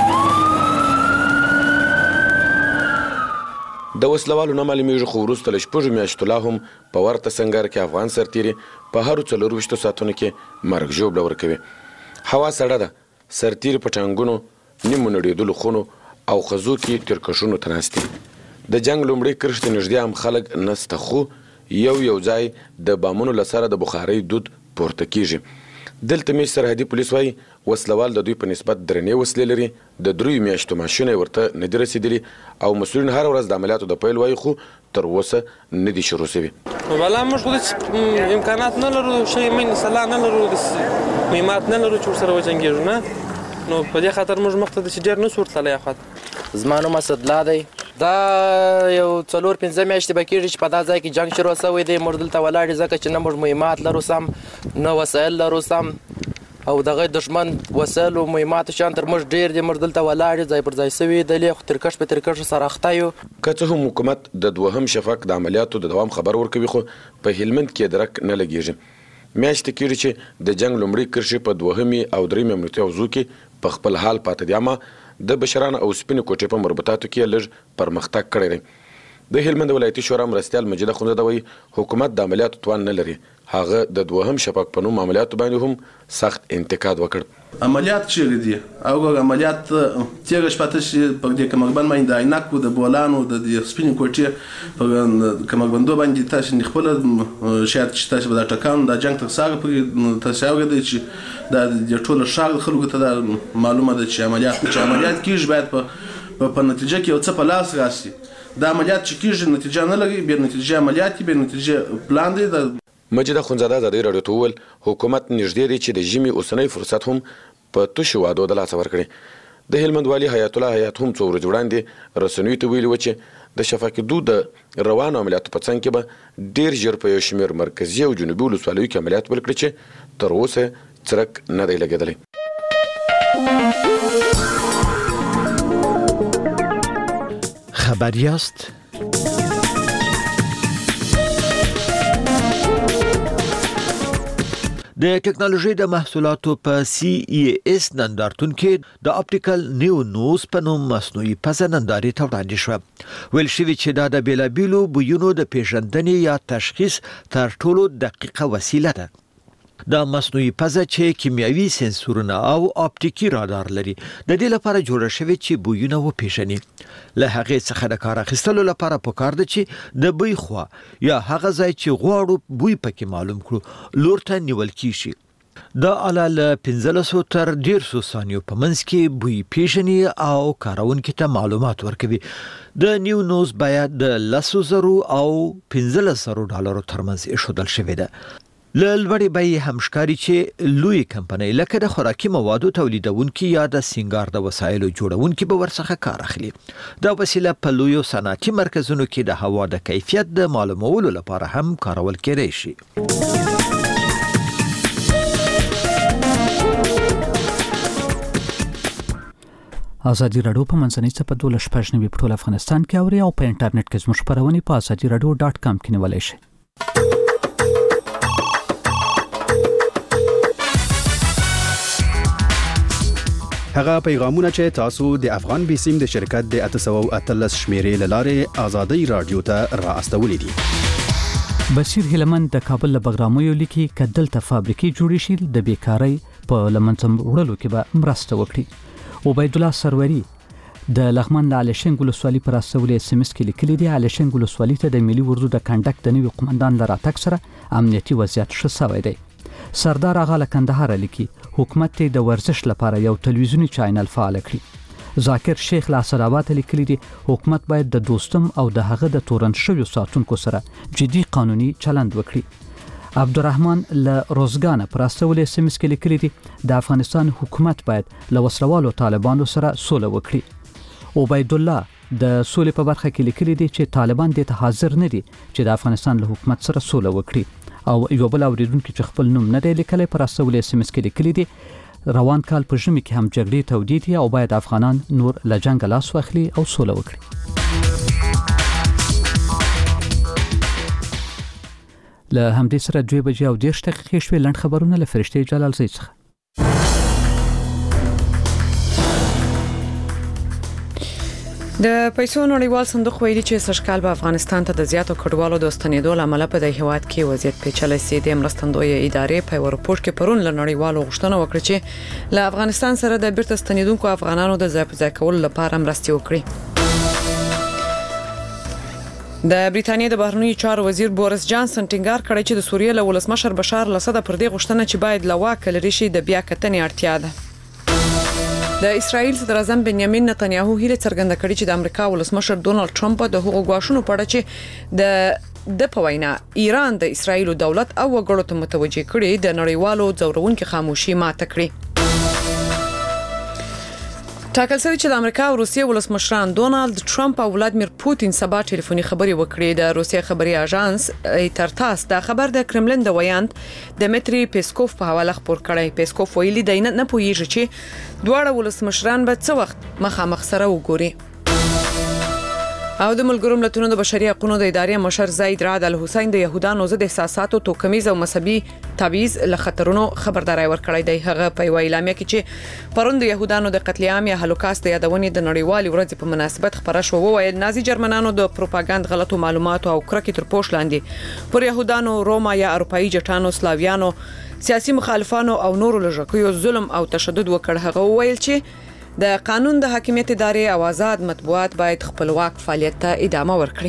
د وسلوالو نه معلومیږي خو وروسته له شپږو میاشتو لا هم په ورته سنګر کې افغان سرتیري په هرو څلرویشتو ساعتونو کې مرګ ژوبله ورکوي. هوا سړه ده، سرتیري په ټانګونو، نیمو نړېدلو خونو او خزو کې تر کشونو ته ناست دي. د جنګ لومړۍ کرښې ته نږدې هم خلک نسته، خو یو یو ځای د بامونو له سره د بخارۍ دود پورته کیږي. دلته مې سرحدي پولیس وایي وسلوال د دوی په نسبت درنې وسلې لري. د دریو میاشتو ماشونه ورته نه دي رسېدلي او مسؤلین هره ورځ د عملیاتو د پیل وایي، خو تر اوسه نه دي شروع شوي. والا موږ خو داسې امکانات نه لرو، شی من سلاح نه لرو، داسې مهمات نه لرو چې ورسره وجنګېږو نه. نو په دې خاطر موږ مخ ته داسې ډېر نسو ورتللی. اخوا زما نوم اسدالله دی. دا یو څلور پنځه میاشتې به کېږي چې په دا ځای کې جنګ شروع شوی دی. موږ دلته ولاړ یو ځکه چې نه موږ مهمات لرو سم، نه وسایل لرو سم، او دغه دښمن وسایل او مهمات شان تر موږ ډېر دي. موږ دلته ولاړ ځای پر ځای سوي دلې، خو ترکش په ترکش سره اخته یو. که څه هم حکومت د دوهم شفق د عملیاتو د دوام خبر ورکوي، خو په هلمند کې درک نه لګېږي. میاشتې کېږي چې د جنګ لومړۍ کرښې په دوهمې او درېیمې امنیتي حوزو کې په خپل حال پاتې دي، اما د بشران او سپینې کوټې په مربوطاتو کې لږ پرمختګ کړی دی. د هلمند ولایتي شورا مرستیال مجیده خوندزاده وایي حکومت د عملیاتو توان نه لري. هغه د دوهم شفق په نوم عملیاتو باندې هم سخت انتقاد وکړ. عملیات چیرې دي؟ او عملیات تېره شپه چې په دې کمربند باندې د عینکو، د بولانو، د سپینې کوټې په کمربندو باندې تاسو خپله شاید چې تاسو به دا ټکان د جنګ تر ساغه پورې تاسو اورېدئ چې دا د ټولو ښار خلکو ته دا معلومه ده چې عملیات چې عملیات کېږي باید په نتیجه کې یو څه په لاس راسي. دا عملیات چې کېږي نتیجه نه لري، بې نتیجه عملیات دي، بې نتیجه پلان دی. مجیده خوندزاده ازادي راډیو ته وویل حکومت نږدې دی چې د ژمي اوسنی فرصت هم په تشو وعدو د لاسه ورکړي. د هلمند والي حیات الله حیات هم څو ورځې وړاندې رسنیو ته ویلي وو چې د شفا کېدو د روانو عملیاتو په څنګ کې به ډېر ژر په یو شمېر مرکزي او جنوبي ولسوالیو کې عملیات پیل کړي چې تر اوسه څرک نه دی لګېدلی. خبر یاست؟ د ټکنالوژي د محصولاتو په سی ای اس نندارتون کې د اپټیکل نیو نوز په نوم مصنوعي پزه نندارې ته وړاندې شوه. ویل شوي چې دا د بیلابیلو بویونو د پیژندنې یا تشخیص تر ټولو دقیقه وسیله ده. د مصنوعي پزه چې کیمیاوي سنسورونه او اپټیکي رادار لري د دې لپاره جوړه شوې چې بویونه وپیژني. له هغې څخه د کار اخیستلو لپاره پکار ده چې د بوی خوا یا هغه ځای چې غواړو بوی پکې معلوم کړو لور ته نیول کیږي. د آله له پنځلسو تر ډیرسو ثانیو په منځ کې بوی پیژني او کارونکي ته معلومات ورکوي. د نیو نوز باید د لسو زرو او پنځلس زرو ډالرو ترمنځ ایښودل شوې ده. له لوړې بیې هم ښکاري چې لوی کمپنۍ لکه د خوراکي موادو تولیدونکي یا د سینګار د وسایلو جوړونکي به ورڅخه کار اخلي. دا وسیله په لویو صنعتي مرکزونو کې د هوا د کیفیت د معلومولو لپاره هم کارول کېدای شي. ازادي راډیو په منځنۍ څپه دوه شپږ نوي په ټول افغانستان کې اوري او په انټرنیټ کې زموږ خپرونې په ازادي راډیو ډاټ کام کې نیولی شئ. هغه پیغامونه چې تاسو د افغان بیسیم د شرکت د اته سوه او اتلس شمیرې لاره ازادي رادیو ته را استولې دي. بشیر هلمند د کابل له بغرامیو لیکي کدل ته فابریکې جوړې شي د بیکاری په لمنځم وړلو کې به مرسته وکړي. عبید الله سروري د لغمان د علشنګ ولسوالۍ پر استولې اس ام اس کې لیکلي دي علشنګ ولسوالۍ ته د ملي اردو د کنډک د نوي قومندان لراتک سره امنیتي وضعیت ښه شوی دی. سردار اغا له کندهار لیکي حکومت ته د ورزش لپاره یو تلویزیونی چینل فعال کړي. ذاکر شیخ له اسراباد لیکلي دي حکومت باید د دوستم او د هغه د تورن شویو ساتونکو سره جدي قانوني چلند وکړي. عبدالرحمن له روزګان پر استولې اس ام اس کې لیکلي دي د افغانستان حکومت باید له وسلوالو طالبانو سره سوله وکړي. عبید الله د سولې په برخه کې لیکلي دي چې طالبان د ته حاضر نه دي چې د افغانستان له حکومت سره سوله وکړي او یو بل اوریدونکو چې خپل نوم نه دی لیکلی پر اساس اس ام اس کې لیکلي دي روان کال په ژمي کې هم جګړې تودې دي او باید افغانان نور له جنګ لاس واخلي او سوله وکړي. له همدې سره دوه بجې او دېرش دقیقې شوې. لنډ خبرونه له فرشتې جلالزی څخه. د پیسو نړیوال صندوق ویلي چې سږکال به افغانستان ته د زیاتو کډوالو د ستنېدو له امله په دې هیواد کې وضعیت پیچلی سي. د مرستندوی ادارې په یو راپور کې پرون له نړیوالو غوښتنه وکړه چې له افغانستان سره د بیرته ستنېدونکو افغانانو د ځای په ځای کولو لپاره مرستې وکړي. د بریتانیا د بهرنیو چارو وزیر بوریس جانسن ټینګار کړی چې د سوریې له ولسمشر بشار الاسد پر دې غوښتنه چې باید له واکه لرې شي د بیا کتنې اړتیا ده. د اسرایل صدر اعظم بنیامین نتنیاهو هیله څرګنده کړې چې د امریکا ولسمشر ډونالد ټرمپ د هغو غواړنو په اړه چې د د په وینا ایران د اسرایل دولت او وګړو ته متوجه کړي د نړیوالو ځورونکو خاموشي ماته کړي. ټاکل شوی چې د امریکا او روسیې ولسمشران ډونالد ټرمپ او ولادمیر پوتین سبا ټلیفوني خبري وکړي. د روسیې خبري اژانس ترتاس دا خبر د کرملین د ویاند دمیتری پیسکوف په حواله خبر کړی. پیسکوف ویلي دی نه پوهیږي چې دواړه ولسمشران به څه وخت مخامخ سره وګوري. او د ملګرو ملتونو د بشري حقوقو د ادارې مشر زید رعد الحسین د يهودانو ضد احساساتو توکمیز او مذهبي تبعیض له خطرونو خبرداري ورکړی دی. هغه په یو اعلامیه کې چې پروند يهودانو د قتل عام یا هولوکاست د یادونې د نړیوالې ورځې په مناسبت خبره شو وویل نازي جرمنانو د پروپاګاند غلطو معلوماتو او کرکې تر پوښ لاندې پر يهودانو، روما یا اروپאי جټانو، سلاویانو، سیاسي مخالفانو او نورو لږکیو ظلم او تشدد وکړ. هغه وویل چې د قانون د حاکمیت ادارې او آزاد مطبوعات باید خپلواک فعالیت ته ادامه ورکړي.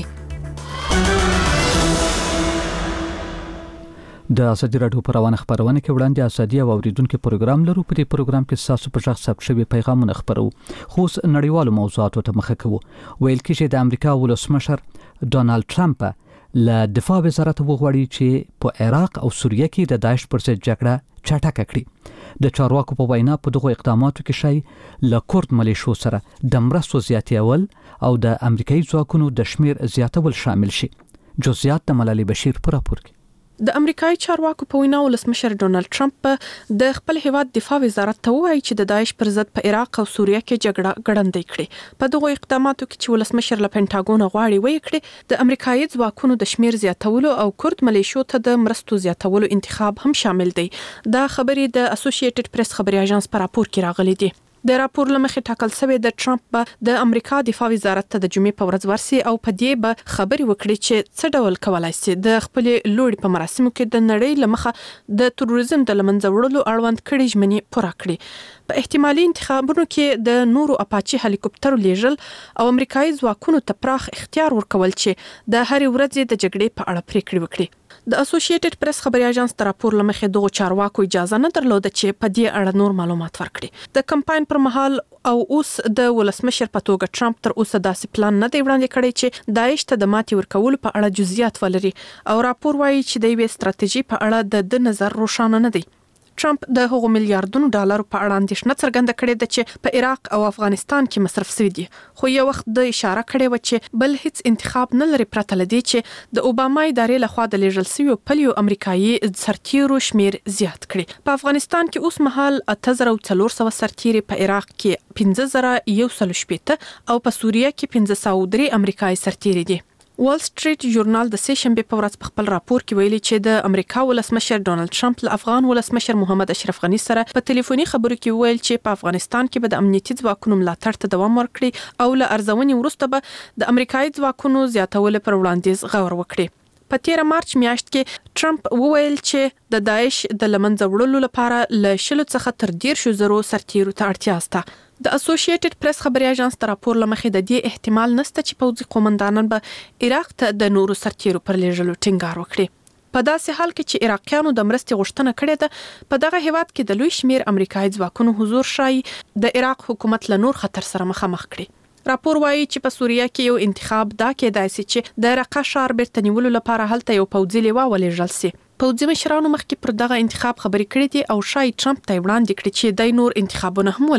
د ازادي راډیو پر روانه خبرونه کې وړاندې ازادي او اوریدونکو پروګرام لرو. په دې پروګرام کې تاسو په ځخ ثبت شوی پیغامونه خبرو خو نړیوالو موضوعاتو ته مخه کوو. ویل کې چې د امریکا ولسمشر ډونالد ټرمپ له دفاع وزارت وغواړي چې په عراق او سوریه کې د داعش پر ضد جګړه چټکه کړي. د چارواکو په وینا په دغه اقداماتو کې شای له کورد ملیشو سره د مرستو زیاتول او د امریکایي ځواکونو د شمیر زیاتول شامل شي. جزئیات د ملالي بشیر پر راپور کې. د امریکایي چارواکو په وینا ولسمشر ډونالد ټرمپ د خپل هیواد دفاع وزارت ته وایي چې د داعش پر ضد په عراق او سوریه کې جګړه ګړندۍ کړي. په دغه اقداماتو کې چې ولسمشر له پینټاګون غواړي وایي کړي د امریکایي ځواکونو د شمیر زیاتولو او کورد ملیشو ته د مرستو زیاتولو انتخاب هم شامل دی. دا خبرې د اسوسییټډ پریس خبري اژانس په راپور کې راغلي دي. د راپور لمخې ټاکل شوی د ټرمپ به د امریکا دفاع وزارت ته د جمعې په ورځ ورسي او په دې به خبري وکړي چې څه ډول کولای شي د خپل لوړ په مراسمو کې د نړۍ لمخه د تروریزم د لمنځه وړلو اړوند کړي ژمنې پوره کړي. په احتمالي انتخابونو کې د نورو اپاچي هلیکوپټرو لیږل او امریکایي ځواکونو ته پراخ اختیار ورکول چې د هر ورځې د جګړې په اړه پریکړې وکړي. د اسوسییټډ پریس خبري اژانس تر راپور لمخې دغه چارواکو اجازه نه درلوده چې په دې اړه نور معلومات ورکړي. د کمپاین پر مهال او اوس د ولسمشر په توګه ټرمپ تر اوسه داسې پلان نه دی وړاندې کړی چې داعش ته د ماتې ورکولو په اړه جزئیات ولري او راپور وایي چې د یوې ستراتیژي په اړه د نظر روښانه نه دی. ټرمپ د هغو میلیارډونو ډالرو په اړه اندېښنه څرګنده کړې ده چې په عراق او افغانستان کې مصرف شوي دي. خو یو وخت د اشاره کړې و چې بل هیڅ انتخاب نه لري پرته له دې چې د اوباما ادارې لخوا د لیږل شویو پلیو امریکایي سرتیرو شمیر زیات کړي. په افغانستان کې اوس مهال اته زره څلور سوه سرتیري، په عراق کې پنځه زره یو سل شپېته او په سوریه کې پنځه سوه درې امریکایي سرتیري دي. وال سټریټ ژورنال د سه شنبه په ورځ په خپل راپور کې ویلي چې د امریکا ولسمشر ډونالد ټرمپ له افغان ولسمشر محمد اشرف غنی سره په ټلیفوني خبرو کې ویل چې په افغانستان کې به د امنیتي ځواکونو ملاتړ ته دوام ورکړي او له ارزونې وروسته به د امریکایي ځواکونو زیاتول پر وړاندیز غور وکړي. په تیر مارچ میاشت کې ټرمپ وویل چې د داعش د لمنځه وړلو لپاره له شلو څخه تر ډیر زرو سرتیرو ته اړتیا شته. د اسوسییټډ پریس خبري اژانس تر راپور لمخې د دې احتمال نشته چې پوځي قومندانان به عراق ته د نورو سرتیرو پر لیږلو ټینګار وکړي. په داسې حال کې چې عراقیانو د مرستې غوښتنه کړې ده، په دغه هیواد کې د لوی شمیر امریکایي ځواکونو حضور شایي د عراق حکومت له نور خطر سره مخامخ کړي. راپور وایي چې په سوریه کې یو انتخاب دا کېدای شي چې د رقه ښار بیرته نیولو لپاره هلته یو پوځي لیوا ولېږل شي. پوځي مشرانو مخکې پر دغه انتخاب خبرې کړې دي او شاید ټرمپ ته وړاندې کړي چې د نور انتخابونه هم ولري.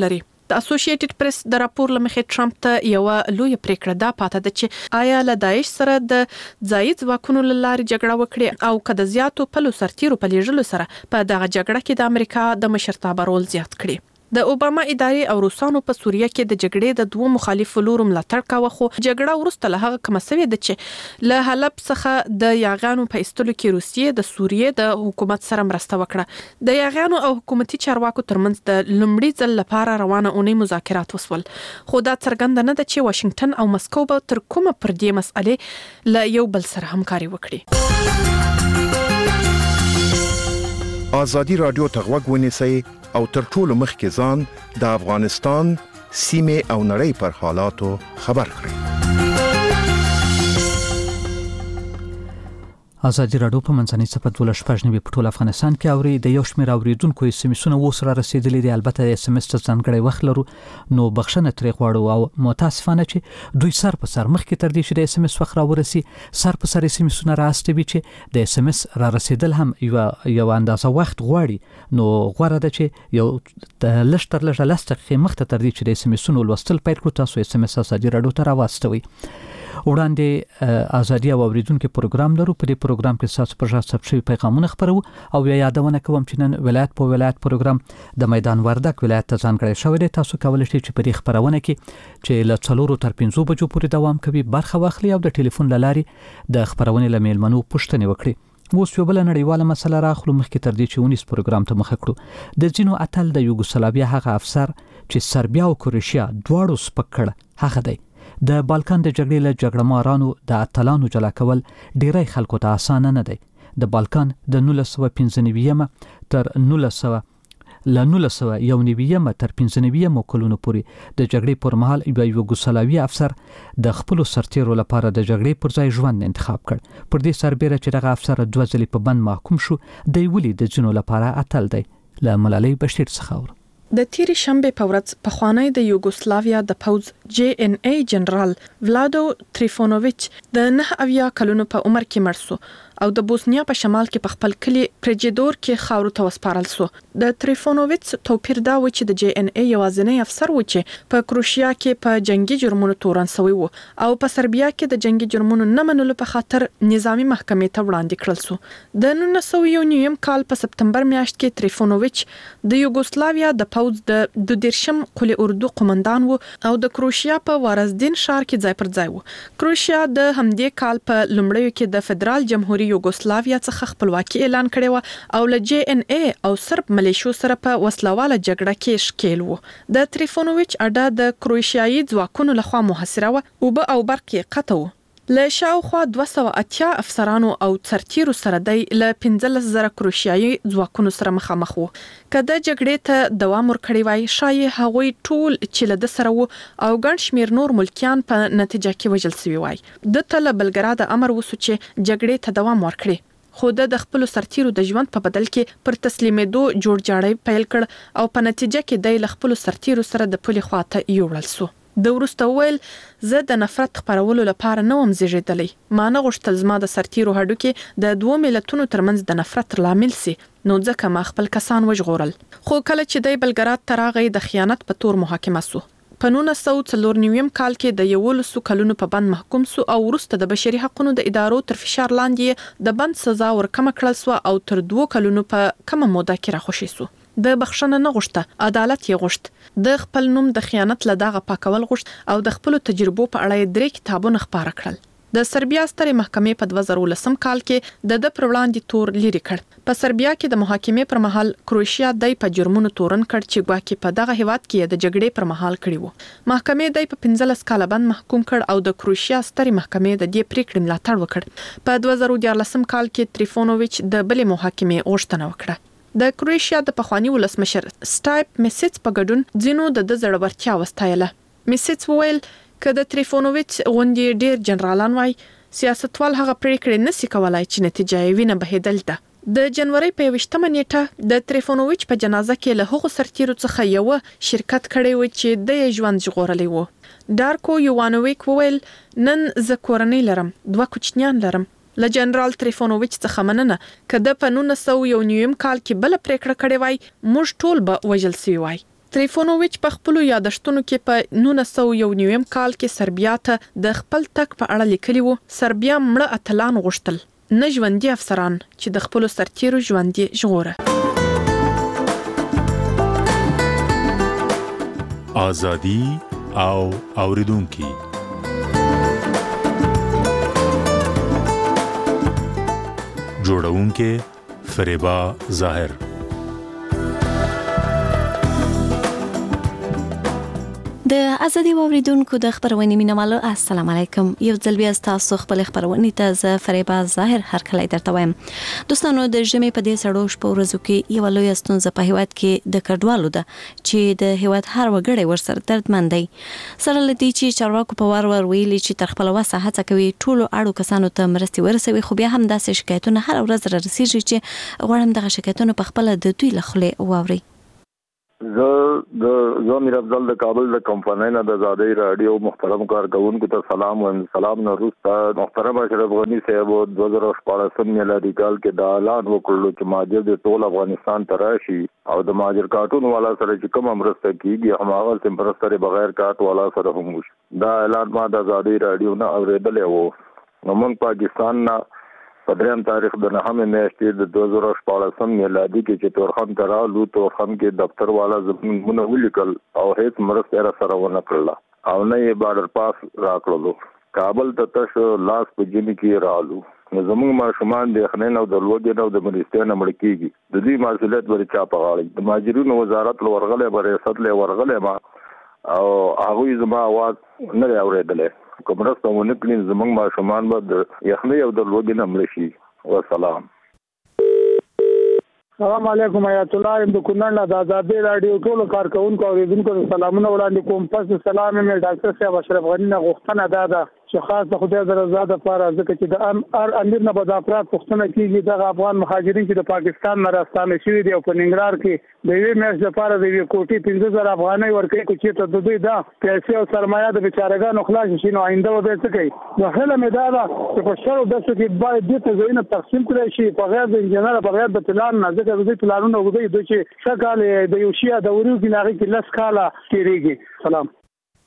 د اسوسییټډ پریس د راپور لمخې ټرمپ ته یو لوی پریکړه دا پاته ده چې آیا له داعش سره د ځایي ځواکونو لارې جګړه وکړي او کله زیاتو پلو سرتیرو په لیږلو سره په دغه جګړه کې د امریکا د مشرتابه رول زیات کړي. د اوباما ادارې او روسانو په سوریه کې د جګړې د دوه مخالفو لورو ملاتړ کاوه، خو جګړه وروسته له هغه کومه سوې ده چې له حلب څخه د یاغانو په ایستلو کې روسیې د سوریې د حکومت سره مرسته وکړه. د یاغانو او حکومتي چارواکو ترمنځ د لومړي ځل لپاره روانه اونۍ مذاکرات وسول، خو دا څرګنده نه ده چې واشنگټن او مسکو به تر کومه پر دې مسئلې له یو بل سره همکاري وکړي. آزادي رادیو ته غوږ ونیسئ او تر ټولو مخکې ځان د افغانستان سیمې او نړۍ پر حالاتو خبر کړئ. ازادي راډیو په منځنۍ صفحه دولس شپږ نوي په ټول افغانستان کې اوري د یو شمېر اوریدونکو اس ام اسونه وو سره رسیدلي دي. البته اس ام اس ته ځانګړی وخت لرو نو بخښنه ترې غواړو او متاسفانه چې دوی سر په سر مخکې تر دې چې د اس ام اس وخت راورسي سر په سر اس ام اسونه راستوي چې د اس ام اس را رسیدل هم یو یو اندازه وخت غواړي، نو غوړه ده چې یو لږ تر لږه لس دقیقې مخته تر دې چې د اس ام اسونو لوستل پیل کړو تاسو اس ام اس ازادي راډیو ته راواستوي. وړاندې ازادي او اوریدونکو پروګرام لرو. په دې پروګرام کې تاسو پر ځای ثبت شوي پیغامونه خبرو او یادونه کوم چې نن ولایت په ولایت پروګرام د میدان وردګ ولایت ته ځانګړی شوی دی. تاسو کولای شئ چې په دې خبرونه کې چې له څلورو تر پنځو بجو پورې دوام کوي برخه واخلي او د ټلیفون له لارې د خبرونې له میلمنو پوښتنې وکړي. اوس یو بل نړیواله مسله راخلو مخکې تر دې چې ونیس پروګرام ته مخه کړو. د ځینو اتل د یوګوسلاویا هغه افسر چې سربیا او کروشیا دواړو سپک کړ هغه دی. د بالکان د جګړې له جګړهمارانو د اتلانو جلا کول ډیری خلکو ته اسانه نه دی. د بالکان د نولس سوه پنځه نوي تر نولس سوه له نولس سوه یو نوي تر پنځه نوي کلونو پورې د جګړې پر مهال یو یوګوسلاوي افسر د خپل سرتیرو لپاره د جګړې پر ځای ژوند انتخاب کړ. پر دې سربېره چې دغه افسر دوه ځلې په بند محکوم شو دی ولې د ځینو لپاره اتل دی. له ملالۍ بشیر څخه اورو. د تیری شنبه په ورځ په خوانی د یوګوسلاویا د پوز جی ان ای جنرال ولادو تریفونوویچ د نه اویا کلونو په عمر کې مړ شو او د بوسنیا په شمال کې په خپل کلی پرجیدور کې خاورو ته وسپارل شو. د تریفونوویچ توپیر دا و چې د جی ان ای یوازینی افسر و چې په کروشیا کې په جنگي جرمونو تورن شوی و او په سربیا کې د جنگي جرمونو نه منلو په خاطر نظامی محکمې ته وړاندې کړل شو. د نولس سوه یو نیم کال په سپتمبر میاشت کې تریفونوویچ د یوګوسلاویا د پوز د د دیرشم قلی اردو قومندان و او د کروشیا په وارزدین ښار کې ځای پر ځای و. کروشیا د همدې کال په لومړیو کې د فدرال جمهوریت یوګوسلاویا څخه خپلواکي اعلان کړی و او له جی ان ای او سرب ملیشو سره په وسلواله جګړه کې ښکیل و. د تریفونوویچ اډه د کروشیایي ځواکونو لخوا محاصره و او به او برق یې قطع و. له شاوخوا دوه سوه اتیا افسرانو او سرتیرو سره د ل پنځلس زره کروشیایي ځواکونو سره مخامخ وو. کله جګړې ته دوام ورکړی وای شای هغوی ټول چې له د سره وو او ګڼ شمیر نور ملکیان په نتیجه کې وژل شوي وای. د تل بلګراد امر وسو چې جګړې ته دوام ورکړي، خو د خپل سرتیرو د ژوند په بدل کې پر تسلیمېدو جوړ جاړی پیل کړ او په نتیجه کې د خپل سرتیرو سره د پولي خواته یوړل سو. د ورسته ویل زه د نفرت خپرولو لپاره نه وم زیږیدلی، ما نه غوښتل زما د سرتیرو هډوکي د دوه ملتونو ترمنځ د نفرت لامل سي، نو ځکه ما خپل کسان وژغورل. خو کله چې د بلګراد ته راغی د خیانت په تور محاکمه سو. په نولس سوه څلور نوي کال کې د یولسو کلونو په بند محکوم سو او وروسته د بشري حقوقو د ادارو تر فشار لاندې د بند سزا ورکمه کړل سو او تر دوه کلونو په کمه موده کې راخوشي سو. د بخښنه نه غوښته، عدالت یې غوښت. د خپل نوم د خیانت له دغه پاکول غوښت او د خپل تجربو په اړه درې کتابونه خپاره کړل. د سربیا سترې محکمې په دوه زره لس کال کې د د پر وړاندې تور لري کړ. په سربیا کې د محاکمې پر مهال کروشیا دای په جرمونو تورن کړ چې ګواکې په دغه هیواد کې د جګړې پر مهال کړی وو. محکمې دای په پنځلس کال بند محکوم کړ او د کروشیا سترې محکمې د دې پریکړې ملاتړ وکړ. په دوه زره دیارلس کال کې تریفونوویچ د بلې محاکمې غوښتنه وکړه. د کروشیا د پخوانی ولسمشر سټایپ میسیټس په ګډون ځینو د د زړورتیا وستایله. میسیټس وویل که د تریفونوویچ غونډې ډیر جنرالان وای سیاستوال هغه پریکړې نسی کولای چې نتیجه یې وینه بهیدل ده. د جنوري په یوشتمه نیټه د تریفونوویچ په جنازه کې له هغو سرتیرو څخه یو شرکت کړی و چې د ژوند ژغورلی وو. دارکو یوانوویک وویل نن زه کورنۍ لرم، دوه کوچنیان لرم. له جنرال تریفونوویچ څخه مننه که د په نولس سوه یو نوي کال کې بل پریکړه کړې وای موږ ټول به وژل سوي وای. تریفونوویچ په خپل یادښتونو کې په نولس سوه یو نویم کال کې سربیا ته د خپل تک په اړه لیکلی وو. سربیا مړه اتلان غوښتل، نه ژوندي افسران چې د خپل سرتیرو ژوندي ژغوره. آزادي او اوریدونکي جوړونکي فریبا ظاهر. د ازادي اوریدونکو د خبرونې مینوالو السلام علیکم. یو ځل بیا تاسو خپل خبرونې ته ز فریبا ظاهر هرکلی درته وایم. دوستانو د ژمي په دې سړو شپو ورځو کې یو لوی ستونزه په هیواد کې د کډوالو ده چې د هیواد هر وګړی ورسره دردمند دی. سره لدی چې چارواکو په وار ور ویلي چې تر خپل وسه هڅه کوي ټولو اړو کسانو ته مرستي ورسوي، خو بیا هم داسې شکایتونه هر ورځ را رسیږي چې غواړم دغه شکایتونه په خپل د دوی له خولې واوري. زه د زمیر افضل د کابل د کمپنۍ نه د آزادۍ رادیو محترم کارکونکو ته سلام وایم. سلام نه وروسته محترم اشرف غنی صاحب دوه زره شپاړسم میلادي کال کې د اعلان وکړلو چې مهاجر د ټول افغانستان ته راشي او د مهاجر کارتون والا سره چې کوم مرسته کیږي هماغه سم مرسته بغیر کارت والا سره هم وشي. دا اعلان ما د آزادۍ رادیو نه اوریدلی و. نو موږ پاکستان نه په دریم تاریخ د نهمې میاشتې د دوه زره شپاړسم میلادي کې چې تورخم ته رالو، تورخم کې دفتر والا زموږ ولیکل او هیڅ مرسته را سره ونه کړله او نه یې بارډر پاس راکړلو. کابل ته تش لاس په جنې کې رالو. نو زموږ ماشومان د یخنۍ نه او د لوږې نه او د مرستې نه مړه کېږي. د دوی مسؤلیت به چا په غاړه؟ د مهاجرینو وزارت له ورغلی به ریاست له ورغلی ما او هغوی زما اواز نه دی اورېدلی. که مرسته ونه کړي زموږ ماشومان به د یخنۍ او د لوږې نه مړه شي. وسلام. السلام علیکم. آیت الله ام د کونړ نه د آزادۍ رادیو ټولو کارکونکو او اوریدونکو سلامونه وړاندې کوم. پس سلام مې ډاکټر صاحب اشرف غنی نه غوښتنه ده ده چې خاص د خدای د رضا لپاره ځکه چې د ار امیر نه به د افراد پوښتنه کیږي دغه افغان مهاجرین چې د پاکستان نه راستانه شوي دي او په ننګرهار کې د یوې میاشتې لپاره د یوې کوټې پنځه زره افغانۍ ورکوي، خو چېرته د دوی دا پیسې او سرمایه د بیچارهګانو خلاص شي نو آینده به بیا څه کوي؟ نو هیله مې دا ده چې په شرو دسو کې باید دې ته ځایونه تقسیم کړی شي بغیر د انجینر بغیر د پلان نه، ځکه د دوی پلانونه اوږده دوی چې ښه کال د یو شي د وریو کې هغې کې لس کاله تېرېږي. سلام.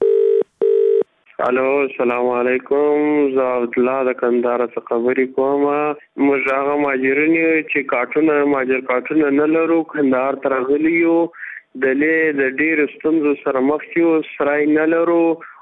الو السلام علیکم. زه عبدالله د کندهار څخه خبرې کوم. موږ هغه مهاجرین چې کارټونه مهاجر کارټونه نه لرو کندهار ته راغلي یو، دلې د ډېرو ستونزو سره مخ یو. سرای نه لرو،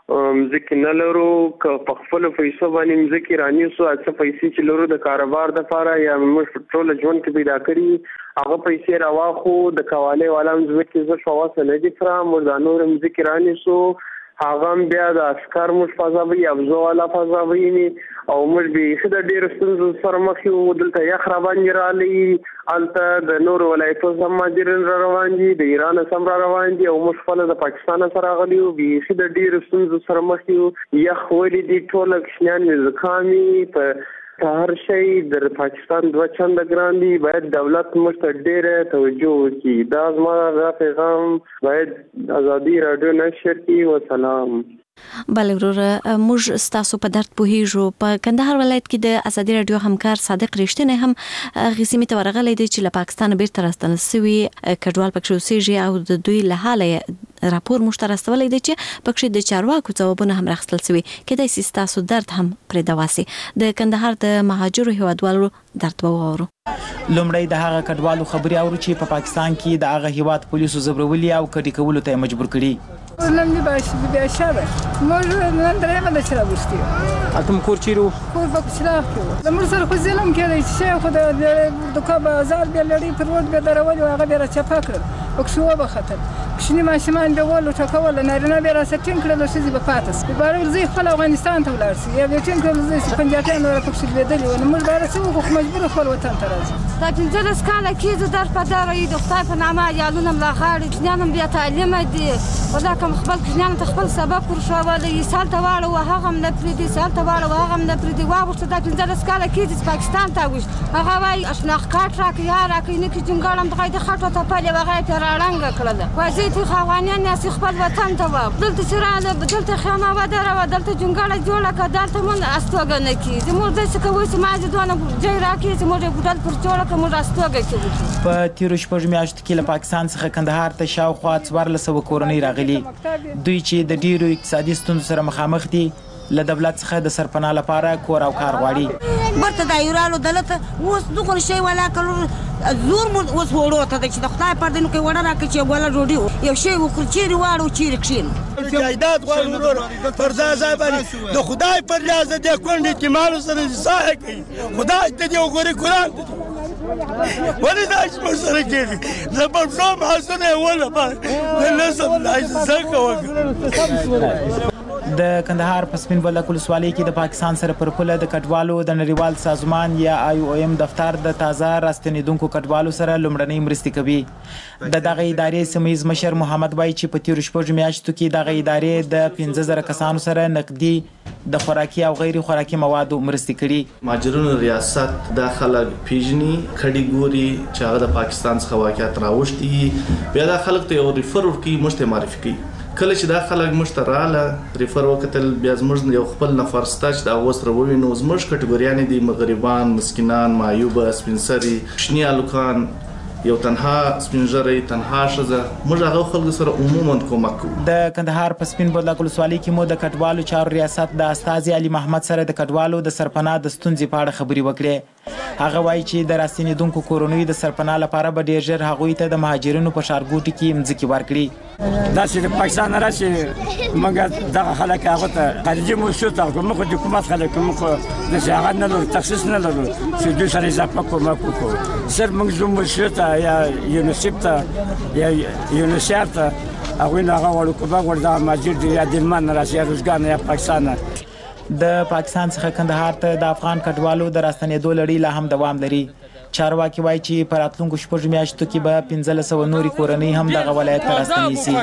مځکې نه لرو، که په خپلو پیسو باندې مځکې رانیسو څه پیسې چې لرو د کاروبار دپاره یا موږ ټوله ژوند کې پیدا کړي هغه پیسې راواخو د کوالۍ والا مځکې زه شو وسه نه دي کړه موږ دا نور مځکې رانیسو هغه بیا د عسکر موږ فضاوي ابزو والا فضاوي او موږ به د ډېر ستونزو سره مخ یو. دلته یخ را باندې رالي، هلته د نورو ولایتو هم مهاجرین را روان دي، د ایران هم را روان دي او موږ خپله د پاکستان سره راغلي یو. بیخي د ډېرو ستونزو سره مخ یو. یخ ولې دي ټوله کوچنیان مې زکامي په هر شی د پاکستان دوه چنده ګران دي. باید دولت موږ ته ډېره توجه وکړي. دا زما دا پیغام باید آزادي راډیو نشر کړي. وسلام. بله وروره موږ ستاسو په درد پوهیږو. په کندهار ولایت کې د ازادي راډیو همکار صادق رښتینی هم هغې سیمې ته ورغلی دی چې له پاکستانه بیرته راستانه سوي کډوال پکښې اوسېږي او د دوی له حاله راپور موږ ته راستولی دی چې پکښې د چارواکو ځوابونه هم راخیستل سوي. کیدای سي ستاسو درد هم پرې دوا سي. د کندهار د مهاجرو هیوادوالو درد به واورو. لومړی د هغه کډوالو خبرې اورو چې په پاکستان کې د هغه هیواد پولیسو زبرولي او کډې کولو ته مجبور کړي. نن دی باش بیا شابه موږ نن درېمه د شراب وشتي اتم کور چیرو کور په شراب کې د مر سره خو ظلم کړی چې خو د دوکا بازار بیا لړۍ پر ورځ بیا درول او هغه بیا چپا کړ او شو به خطر کښنی ماشومان به ولو ټکول نارینه بیا راستین کړل چې به پاتس په بار زی خپل افغانستان ته ولاړ شي یا به ټین کړل چې پنځاتان ور پکښ لیدلی و نو موږ بار څه خو مجبور خپل وطن ته راځي. دا پنځه کاله کې د در په دار ای د خدای په نامه یالونه ملا غاړي ځنانم بیا تعلیم دي خدا کوم خپل ځنان ته خپل سبق ورشاوله یې سال ته واړو او هغه هم نه پریدي سال ته واړو او هغه هم نه پریدي واغوسته دا پنځه کاله کې د پاکستان ته وش هغه وايي اشناخ کاټ راکې یا راکې نه کې جنګالم دغه د خاطر ته په لوي هغه ته راړنګ کړل وځي ته خوانیان نه خپل وطن ته و دلته سره دلته خیمه و دره و دلته جونګړه جوړه کړه دلته مون استوګه نه کی زموږ د څه کوي چې ما دې دونه ځای راکې چې موږ ګډل پر جوړه کوم استوګه کوي. په تیرو شپږ میاشتو کې له پاکستان څخه کندهار ته شاوخوا څوارلس سوه کورنۍ راغلي. دوی چې د ډیرو اقتصادي ستونزو سره مخامخ دي له دولت څخه د سرپناه لپاره کور او کار غواړي. برته د یورالو دلته اوس دغه شی ولا کړو زور مو اوس وړو ته چې د خدای پر دې نو کې وړه راکړي چې ولا ډوډۍ یو شی وکړي چې واړو چې رکشین جایداد غواړو پر ځای ځای باندې د خدای پر لیاز دې کونډې کې مالو سره ځای کوي خدای ته دې وګوري قرآن ولې دا چې سره کېږي زه په څو محاسنه ولا د نسب لایسنس کوم. د کندهار په سپین بولدک ولسوالۍ کې د پاکستان سره پر پوله د کډوالو د نړیوال سازمان یا آی او ایم دفتر د تازه راستنېدونکو کډوالو سره لومړنۍ مرستې کوي. د دغه ادارې سیمهیز مشر محمد وایي چې په تیرو شپږو میاشتو کې دغه ادارې د پنځه زره کسانو سره نقدي د خوراکي او غیر خوراکي موادو مرستې کړي. مهاجرونو ریاست دا خلک پیژني کډي ګوري چې هغه د پاکستان څخه واقعیت راوښتي بیا دا خلک ته یو ریفر ورکوي موږ ته معرفي کوي. کله چې دا خلک موږ ته رااله ریفر وکتل بیا زموږ یو خپل نفر سته چې د هغو سره ووینو زموږ کټګوریانې دي مغربان مسکینان معیوبه سپین سري شني هلکان یو تنها سپین ږیری تنها ښځه موږ هغه خلکو سره عموما کومک کوو. د کندهار په سپین بولدک ولسوالۍ کې مو د کډوالو چارو ریاست د استازي علي محمد سره د کډوالو د سرپناه د ستونزې په اړه خبرې وکړې. هغه وایي چې د راستنېدونکو کورنیو د سرپناه لپاره به ډېر ژر هغوی ته د مهاجرینو په ښارګوټي کې مځکې ورکړي. داسې د پاکستان نه راشي موږ دغه خلک هغو ته خارجي موسسو ته کوو موږ خو حکومت خلک موږ خو داسې هغه نه لرو تخصیص نه لرو چې دوی سره اضافه کومک وکړو. صرف موږ ځو موسسو ته یا یونیسف ته یا یونیسیار ته هغوی نه هغه غواړو کومک ور دغه مهاجر دي یا دلمان نه راشي یا روزګار نه یا پاکستان نه. د پاکستان څخه کندهار ته د افغان کډوالو د راستنېدو لړۍ لا هم دوام لري. چارواکي وایي چې په راتلونکو شپږو میاشتو کې به پنځلس سوه نورې کورنۍ هم دغه ولایت ته راستنې شي.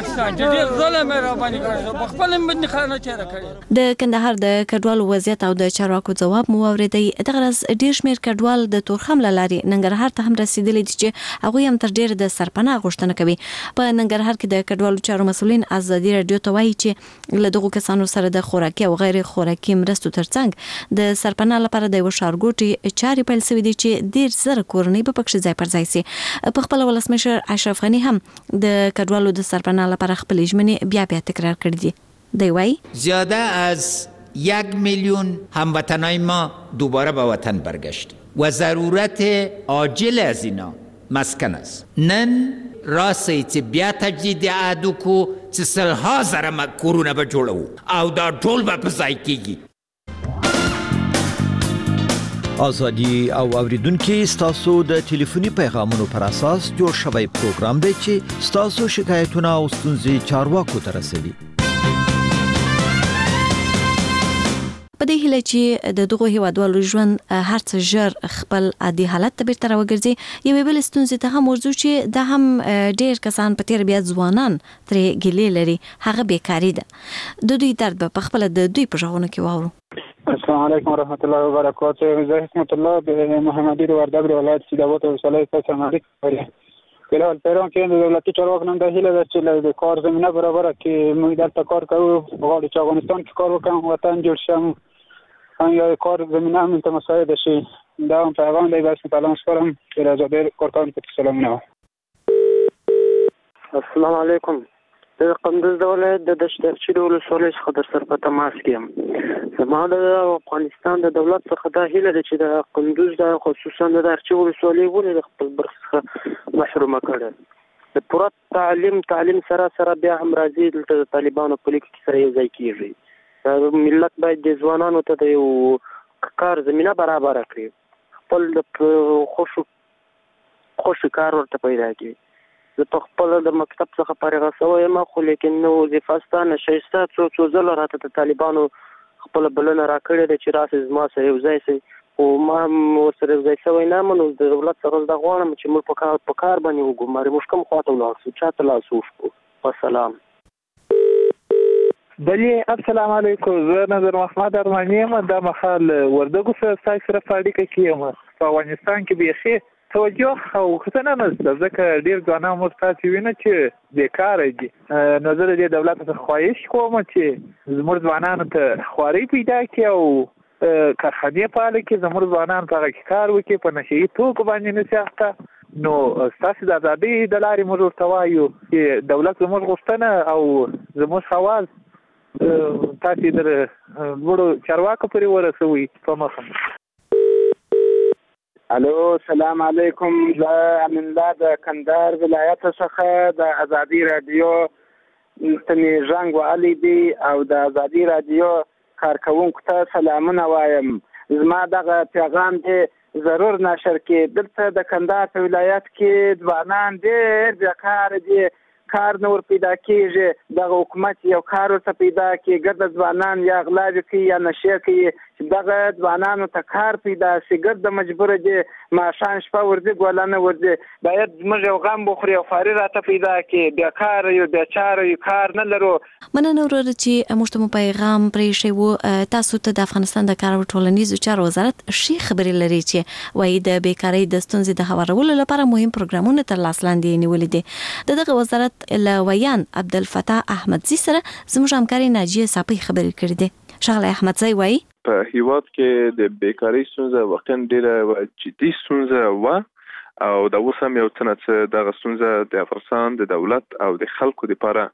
د کندهار د کډوالو وضعیت او د چارواکو ځواب مو واورېدی. دغه ورځ ډېر شمېر کډوال د تورخم له لارې ننګرهار ته هم رسېدلي دي چې هغوی هم تر ډېره د سرپناه غوښتنه کوي. په ننګرهار کې د کډوالو چارو مسؤلین ازادي راډیو ته وایي چې له دغو کسانو سره د خوراکي او غیر خوراکي مرستو ترڅنګ د سرپناه لپاره د یوه ښارګوټي چارې پیل شوې دي چې ډېر زر کورنۍ به پکښې ځای پر ځای سي. په خپله ولسمشر اشرف غني هم د کډوالو د سرپناه لپاره خپلې ژمنې بیا بیا تکرار کړي دي. دی وایي زیاده از یک میلیون هموطنای ما دوباره به وطن برگشت و ضرورت عاجل از اینا مسکن است. نن راستی چې بیا تجدید عهد وکړو چې سلها زره کورونه به جوړوو او دا ټول به په ځای کېږي. ازادي او اوریدونکو ستاسو د ټلیفوني پیغامونو پر اساس جوړ شوی پروګرام دی چې ستاسو شکایتونه او ستونزې چارواکو ته رسوي. په دې هیله چې د دغو هیوادوالو ژوند هر څه ژر خپل عادي حالت ته بیرته راوګرځي. یوې بلې ستونزې ته هم ورځو چې دا هم ډېر کسان په تېره بیا ځوانان ترې ګیلې لري هغه بیکاري ده. د دوی درد به پخپله د دوی په غوږونو کې واورو. السلام علیکم ورحمت الله وبرکاته. زه حکمت الله د محمدی وردګ ولایت سیداباد ولسوالۍ څخه معرفي کوم. فلحال پیران کې د دولتي چارواکو نن د هیله ده چې د کار زمینه برابره کړي. موږ دلته کار کوو غواړو چې افغانستان کې کار وکړم وطن جوړ شم یا کار زمینه هم ته مساعد شي. دا هم پیغام دی بس سلام سپارم چې راځي کارکوونکو ته سلامونه. السلام علیکم. د قندوز د ولایت د دشترچي د ولسوالۍ څخه در سره په تماس کې یم. زما د افغانستان د دولت څخه دا هیله ده چې د قندوز د خصوصا د دشترچي ولسوالۍ ولې د خپل برخې څخه محرومه کړه. د پوره تعلیم تعلیم سره سره بیا هم راځي دلته د طالبانو په لیک کې سره یو ځای کېږي. ملت باید د ځوانانو ته د یو کار زمینه برابره کړي. خپل د خوشو خوشو کار ورته پیدا کړي. زه په خپل د مکتب څخه فارغ شوی یم خو لیکن نو وظیفه ستا نشه شته. څو څو ځله راته د طالبانو خپله بلنه راکړې ده چې راسئ زما سره یو ځای سئ خو ما هم ورسره یو ځای شوی نه یم. نو د دولت څخه زده غواړم چې موږ په کار په کار باندې وګورو موږ کوم خواته ولاړ شو چا ته لاس وښکو. وسلام. بلی السلام علیکم. زه نظر محمد ارمانی یم. دا مخال وردګو سره ستاسو سره په اړیکه کې یم. په افغانستان کې بیخي توجه او ختنه نشته ځکه ډیر ځوانان موږ تاسو وینئ چې بیکاره دي. نو زه د دولت څخه خواهش کوم چې زموږ ځوانانو ته خواري پیدا کړي او کارخانې فعال کړي، زموږ ځوانان په هغه کې کار وکړي، په نشه یي توکو باندې نه اخته. نو ستاسو د ازادۍ د لارې موږ ورته وایو چې دولت زموږ غوښتنه او زموږ حواس تاسو در لوړو چارواکو پورې ورسوي په مخه. الو سلام علیکم، زه امین الله د کندهار ولایت څخه د ازادي رادیو ته مې زنګ وهلی دی او د ازادي رادیو کارکوونکو ته سلامونه وایم. زما دغه پیغام دی ضرور نشر کې. دلته د کندهار په ولایت کې ځوانان ډېر بیکاره دي، کار نه ور پیدا کېږي. دغه حکومت یو کار ورته پیدا کړي، ګرده ځوانان یا غلاوې کوي یا نشې کوي. دغه ځوانانو ته کار پیدا شي، ګرده مجبوره دي ماښام شپه ورځي ګوله نه ورځي. باید زموږ یو غم بخوري او خواري راته پیدا کړي. بیکاره یو بیچاره یو، کار نه لرو. مننه وروره چې موږ ته مو پیغام پرېښی و. تاسو ته د افغانستان د کار او ټولنیزو چارو وزارت ښې خبرې لري چې وایي د بیکارۍ د ستونزې د هوارولو لپاره مهم پروګرامونه تر لاس لاندې نیولي دي. د دغه وزارت له ویان عبدالفتاح احمدزي سره زموږ همکاري ناجیه صافي خبرې کړې دي. ښاغلی احمدزي وایي په هیواد کې د بیکارۍ ستونزه واقعا ډېره جدي ستونزه وه او د اوس هم یو څه نه څه دغه ستونزه د افغانستان د دولت او د خلکو لپاره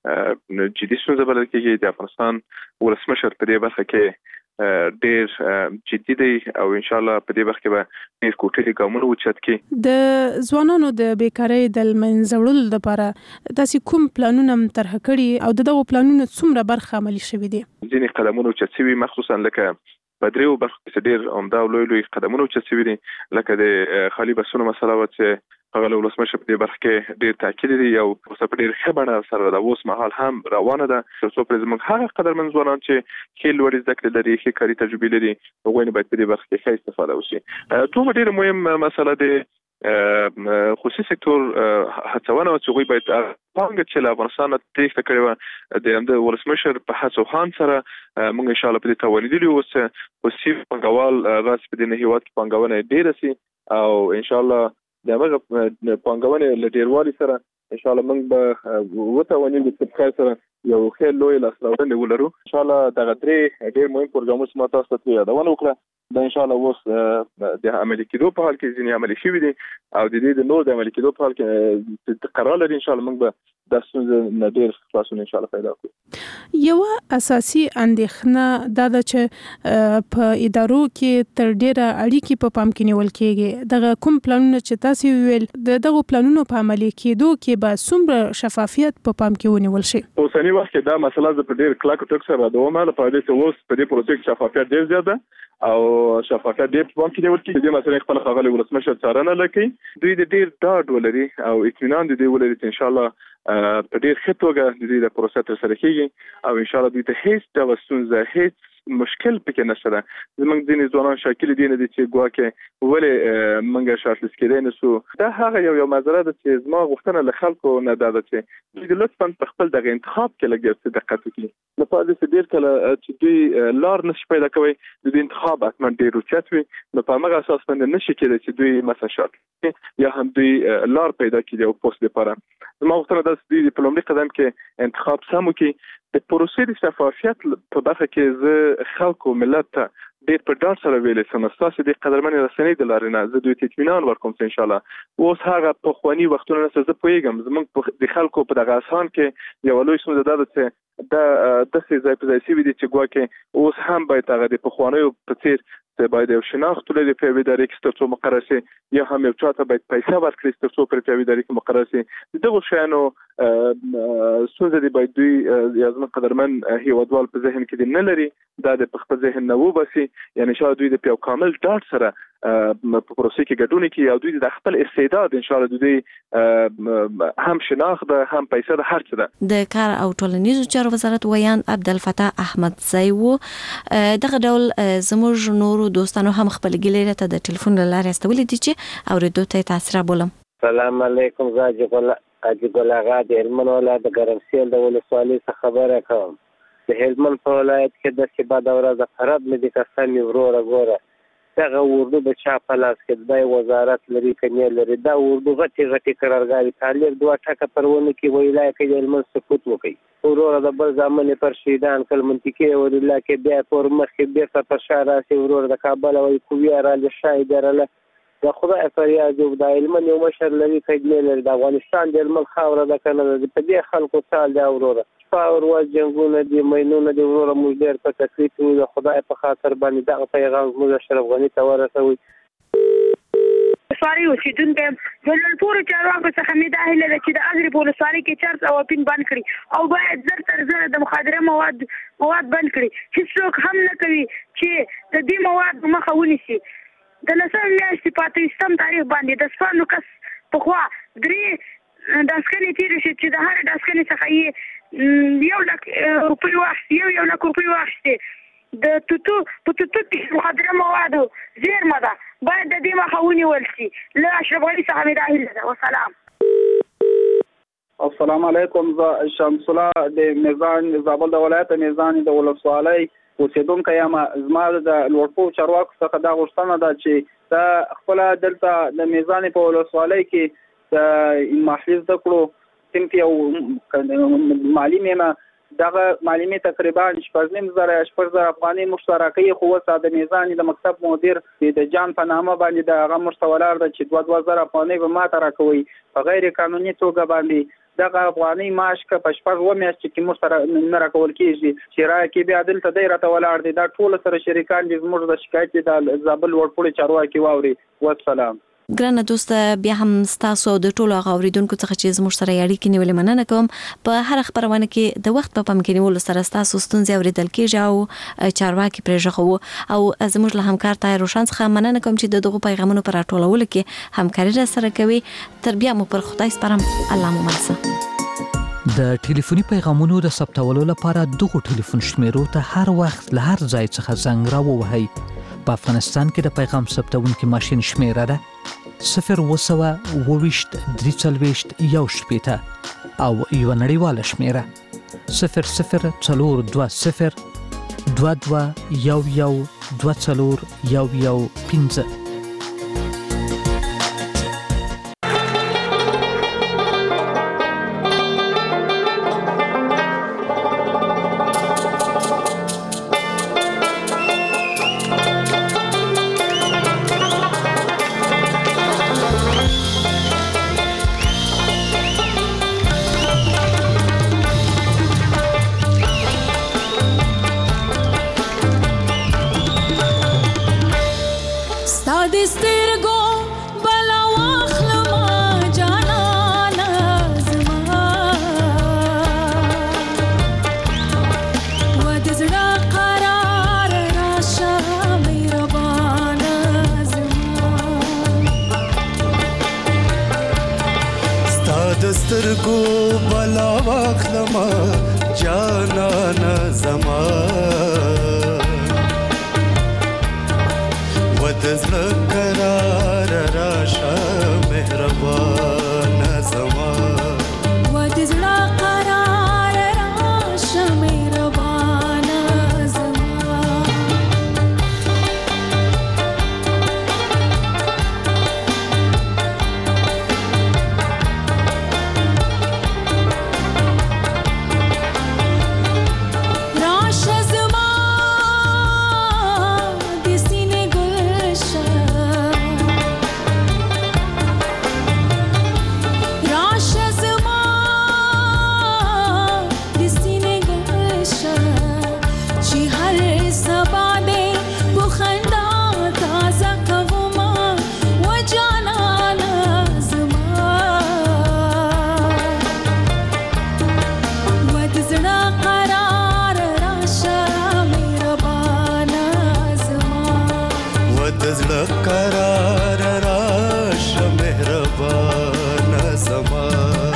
جدي ستونزه بلل کېږي. د افغانستان ولسمشر په دې برخه کې ډېر جدي دی او ان شاء الله په دې برخه کې به ډېر کوټلي ګامونه اوچت کړي. د ځوانانو د بیکارۍ د منځه وړلو لپاره تاسو کوم پلانونه طرح کړي او دغه پلانونه څومره برخه عملي شوي دي؟ ځینې قدمونه اوچت شوي، مخصوصا لکه په دریو برخو کې ډېر عمده او لوی لوی قدمونه اوچت شوي دي، لکه د خالي بسونو مسله وه چې هغه له ولسمشر په دې برخه کې ډېر تاکید دی او اوس په ډېر ښه بڼه سره د اوس مهال هم روانه ده. تر څو پرې زموږ هغه قدرمن ځوانان چې ښې لوړې زده کړې لري، ښې کاري تجربې لري، هغوی نه باید په دې برخه کې ښه استفاده وشي. دومره ډېره مهم مسله ده خصوصي سکتور هڅونه چې هغوی باید پانګه چې له افغانستان نه تېښته کړې وه د همده ولسمشر په هڅو هان سره موږ انشاءالله په دې توانېدلي اوس خصوصي پانګوال راسي په دې هېواد کې پانګونه ډېره سي او انشاءالله د هغه پانګونې له ډېروالي سره انشاءالله موږ به وتوانېږو چې په خیر سره یو ښه لوی لاسته راوړنې ولرو. انشاءالله دغه درې ډېر مهم پروګرامونه چې ما تاسو ته ترې یادونه وکړه دا انشاءالله اوس د عملي کېدو په حال کې ځینې عملي شوي دي او د دې د نور د عملي کېدو په حال کې قرار لري. انشاءالله موږ به دا ستونزه نه ډېر خلاصون انشاءالله پیدا کړو. یوه اساسي اندېښنه دا ده چې په ادارو کې تر ډېره اړیکې په پام کې نیول کېږي. دغه کوم پلانونه چې تاسو ویل د دغه پلانونو په عملي کېدو کې به څومره شفافیت په پام کې ونیول شي؟ په اوسني وخت کې دا مسله زه په ډېر کلکو ټکو سره یادوم لپاره چې اوس په دې پروسې کې شفافیت ډېر زیات ده او شفافیت ډېر په پام کې نیول کېږي. دې مسلې خپل ښاغلی ولسمشر څارنه لکوي، دوی د ډېر ډاډ ولري او اطمینان د دې ولري چې انشاءالله په ډېر ښه توګه د دې د پروسې ترسره کېږي او انشاءالله دوی ته هېڅ ډول ستونزه هېڅ مشکل پکې نشته ده. زموږ ځینې ځوانان شاکل دي نه دي چې ګواکې ولې موږ شارټلیست کېدی نه سو. دا هغه یو یو معذره ده چې زما غوښتنه له خلکو نه دا ده چې دوی لطفا په خپل دغه انتخاب کې لږ یو څه دقت وکړي. لپاره داسې ډېر کله چې دوی لار نشي پیدا کوی، د دوی انتخاب حتما ډېر اوچت وي، نو په همغه اساس باندې نشي کېدی چې دوی مثلا شارټ یا هم دوی لار پیدا کړي او پوسټ لپاره. زما غوښتنه ده چې دوی په لومړي قدم کې انتخاب سم وکړي. د پروسې د شفافیت په برخه کې زه خلکو ملت ته ډېر په ډاډ سره ویلی سم ستاسو د قدرمنې رسنۍ د لارې نه زه دوی ته اطمینان ورکوم چې انشاءالله اوس هغه پخواني وختونه نشته. زه پوهېږم زموږ د خلکو په دغه اذهان کې یوه لوی ستونزه دا ده چې دا داسې ځای په ځای شوي دي چې ګواکې اوس هم باید هغه د پخوانیو په څېر چې باید یو شناخت ولري په یوې ادارې کې تر څو مقرر شي یا هم یو چا ته باید پیسې ورکړي تر څو پرې په یوې ادارې کې مقرر شي. د دغو شیانو ستونزه دي باید دوی یا زموږ قدرمن هېوادوال په ذهن کې دې نه لري، دا د په خپل ذهن نه وباسي. یعنې انشاءالله دوی د په یو کامل ډاډ سره په پروسې کې ګډون وکړي او دوی د خپل استعداد انشاءالله د دوی هم شناخت ده هم پیسې ده هر څه ده. د کار او ټولنیزو چارو وزارت ویان عبدالفتاح احمدزي و. دغه ډول زموږ نورو دوستانو هم خپل ګیلې راته د ټلیفون له لارې استولې دي چې اورېدو ته یې تاسې رابولم. سلام علیکم، زه حاجي ګل اغا د هلمند ولایت د ګرمسیل د ولسوالۍ څخه خبره کوم. د هلمند په ولایت کې داسې بده ورځ خراب مې دي قسم مې وروره ګوره دغه اردو د چا په لاس کې د وزارت لري کني لري دا اردو غټي غټي قراردادي طالب دوه ټکه پرونه کې ویلای کې علم سقوط وکي ورور د بل ځامن پر شیدان کل منطقي ورلا کې بیا پر مخ کې بیا په شاره سي ورور د کابل او کویا را لشای درله د خدای فریاد یو د علم یو مشر لري کې لري د افغانستان د علم خاوره د کنه د دې خلکو سال د اورور پاور واز جنگونه دي مینونه دي ورور موږ ډېر په تکلیف یو د خدای په خاطر باندې دا پیغام موږ اشرف غنی ته ورسوي سواری اوسیدونکو د لوړپوړو چارواکو څخه مې دا هیله ده چې د اګری پولیسوالۍ کې چرس او اپین بند کړي او باید زر تر زره د مخدره مواد مواد بند کړي هیڅوک هم نه کوي چې د دې مواد مخه ونیسي د لسمې میاشتې په اته ویشتم تاریخ باندې د سپانو کس پخوا درې داسکنې تېرې شي چې د هرې داسکنې څخه یې یو لک روپۍ واخیستې یو یو لک روپۍ واخیستې د توتو په توتو کې مخدره موادو زیرمه ده باید د دې مخه ونیول شي له اشرف غني څخه مې دا هیله ده وسلام السلام علیکم زه شمس الله د میزان زابل د ولایت میزان د ولسوالۍ اوسیدونکی یم زما د لوړپوړو چارواکو څخه دا غوښتنه ده چې دا خپله دلته د میزان په ولسوالۍ کې د محلي زده کړو صنف یو معلم یم دغه معلمي تقریبا شپږ نیم زره شپږ زره افغانۍ مشترکي خو اوس د میزان د مکتب مدیر د جان په نامه باندې د هغه مشتولار ده چې دوه دوه زره افغانۍ به ماته راکوي په غیر قانوني توګه باندې دغه افغانۍ معاش که په شپږ اووه میاشتې کې موږ سره نه راکول کېږي چې رایې بیا دلته دی راته ولاړ دی دا ټول سره شریکان دي زموږ د شکایت د زابل لوړپوړي چارواکي واوري والسلام ګرانه دوست بیا هم ستاسو د ټولو غوړیدونکو څخه چې زموږ سره اړیکې نیولې مننه کوم په هر خبرونه کې د وخت په پام کې نیول سره ستاسو ستونزې اوریدل کېږي او چارواکي پرېژغو او زموږ له همکار تای روشن څخه مننه کوم چې دغه پیغامونو پر راټولولو کې همکاري را سره کوي تر بیا مو پر خدای سپارم الله مو منسه د ټلیفوني پیغامونو د ثبتولو لپاره دغه ټلیفون شمیرو ته هر وخت له هر ځای څخه زنګ راووهئ په افغانستان کې د پیغام ثبتونکو ماشين شمیره ده صفر وسوه وویشت درې څلوېښت یو شپېته او یو نړیواله شمیره صفر صفر څلور دوه صفر دوه دوه یو یو دوه څلور یو یو پنځه سترګو بلا واخلما جانانا زما ودزړه قرار راشه مهربان زما ودزړه قرار راشه مهربان زما قرار راشه مهربان زما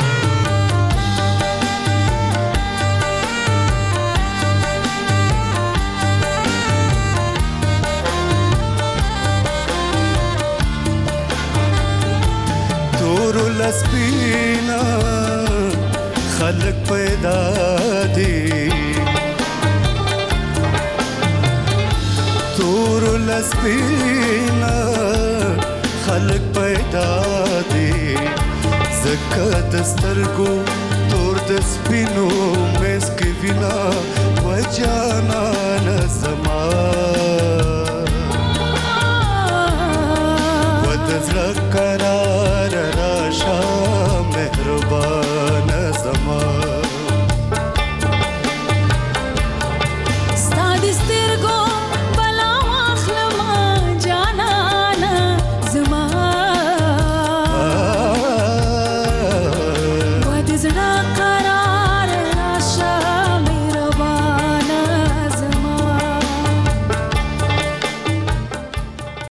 تور لسپینا خلق پیدا دی تور لسپینا خلق پیدا دی زکه د سترګو تور د سپینو مسک وینا و جانا زما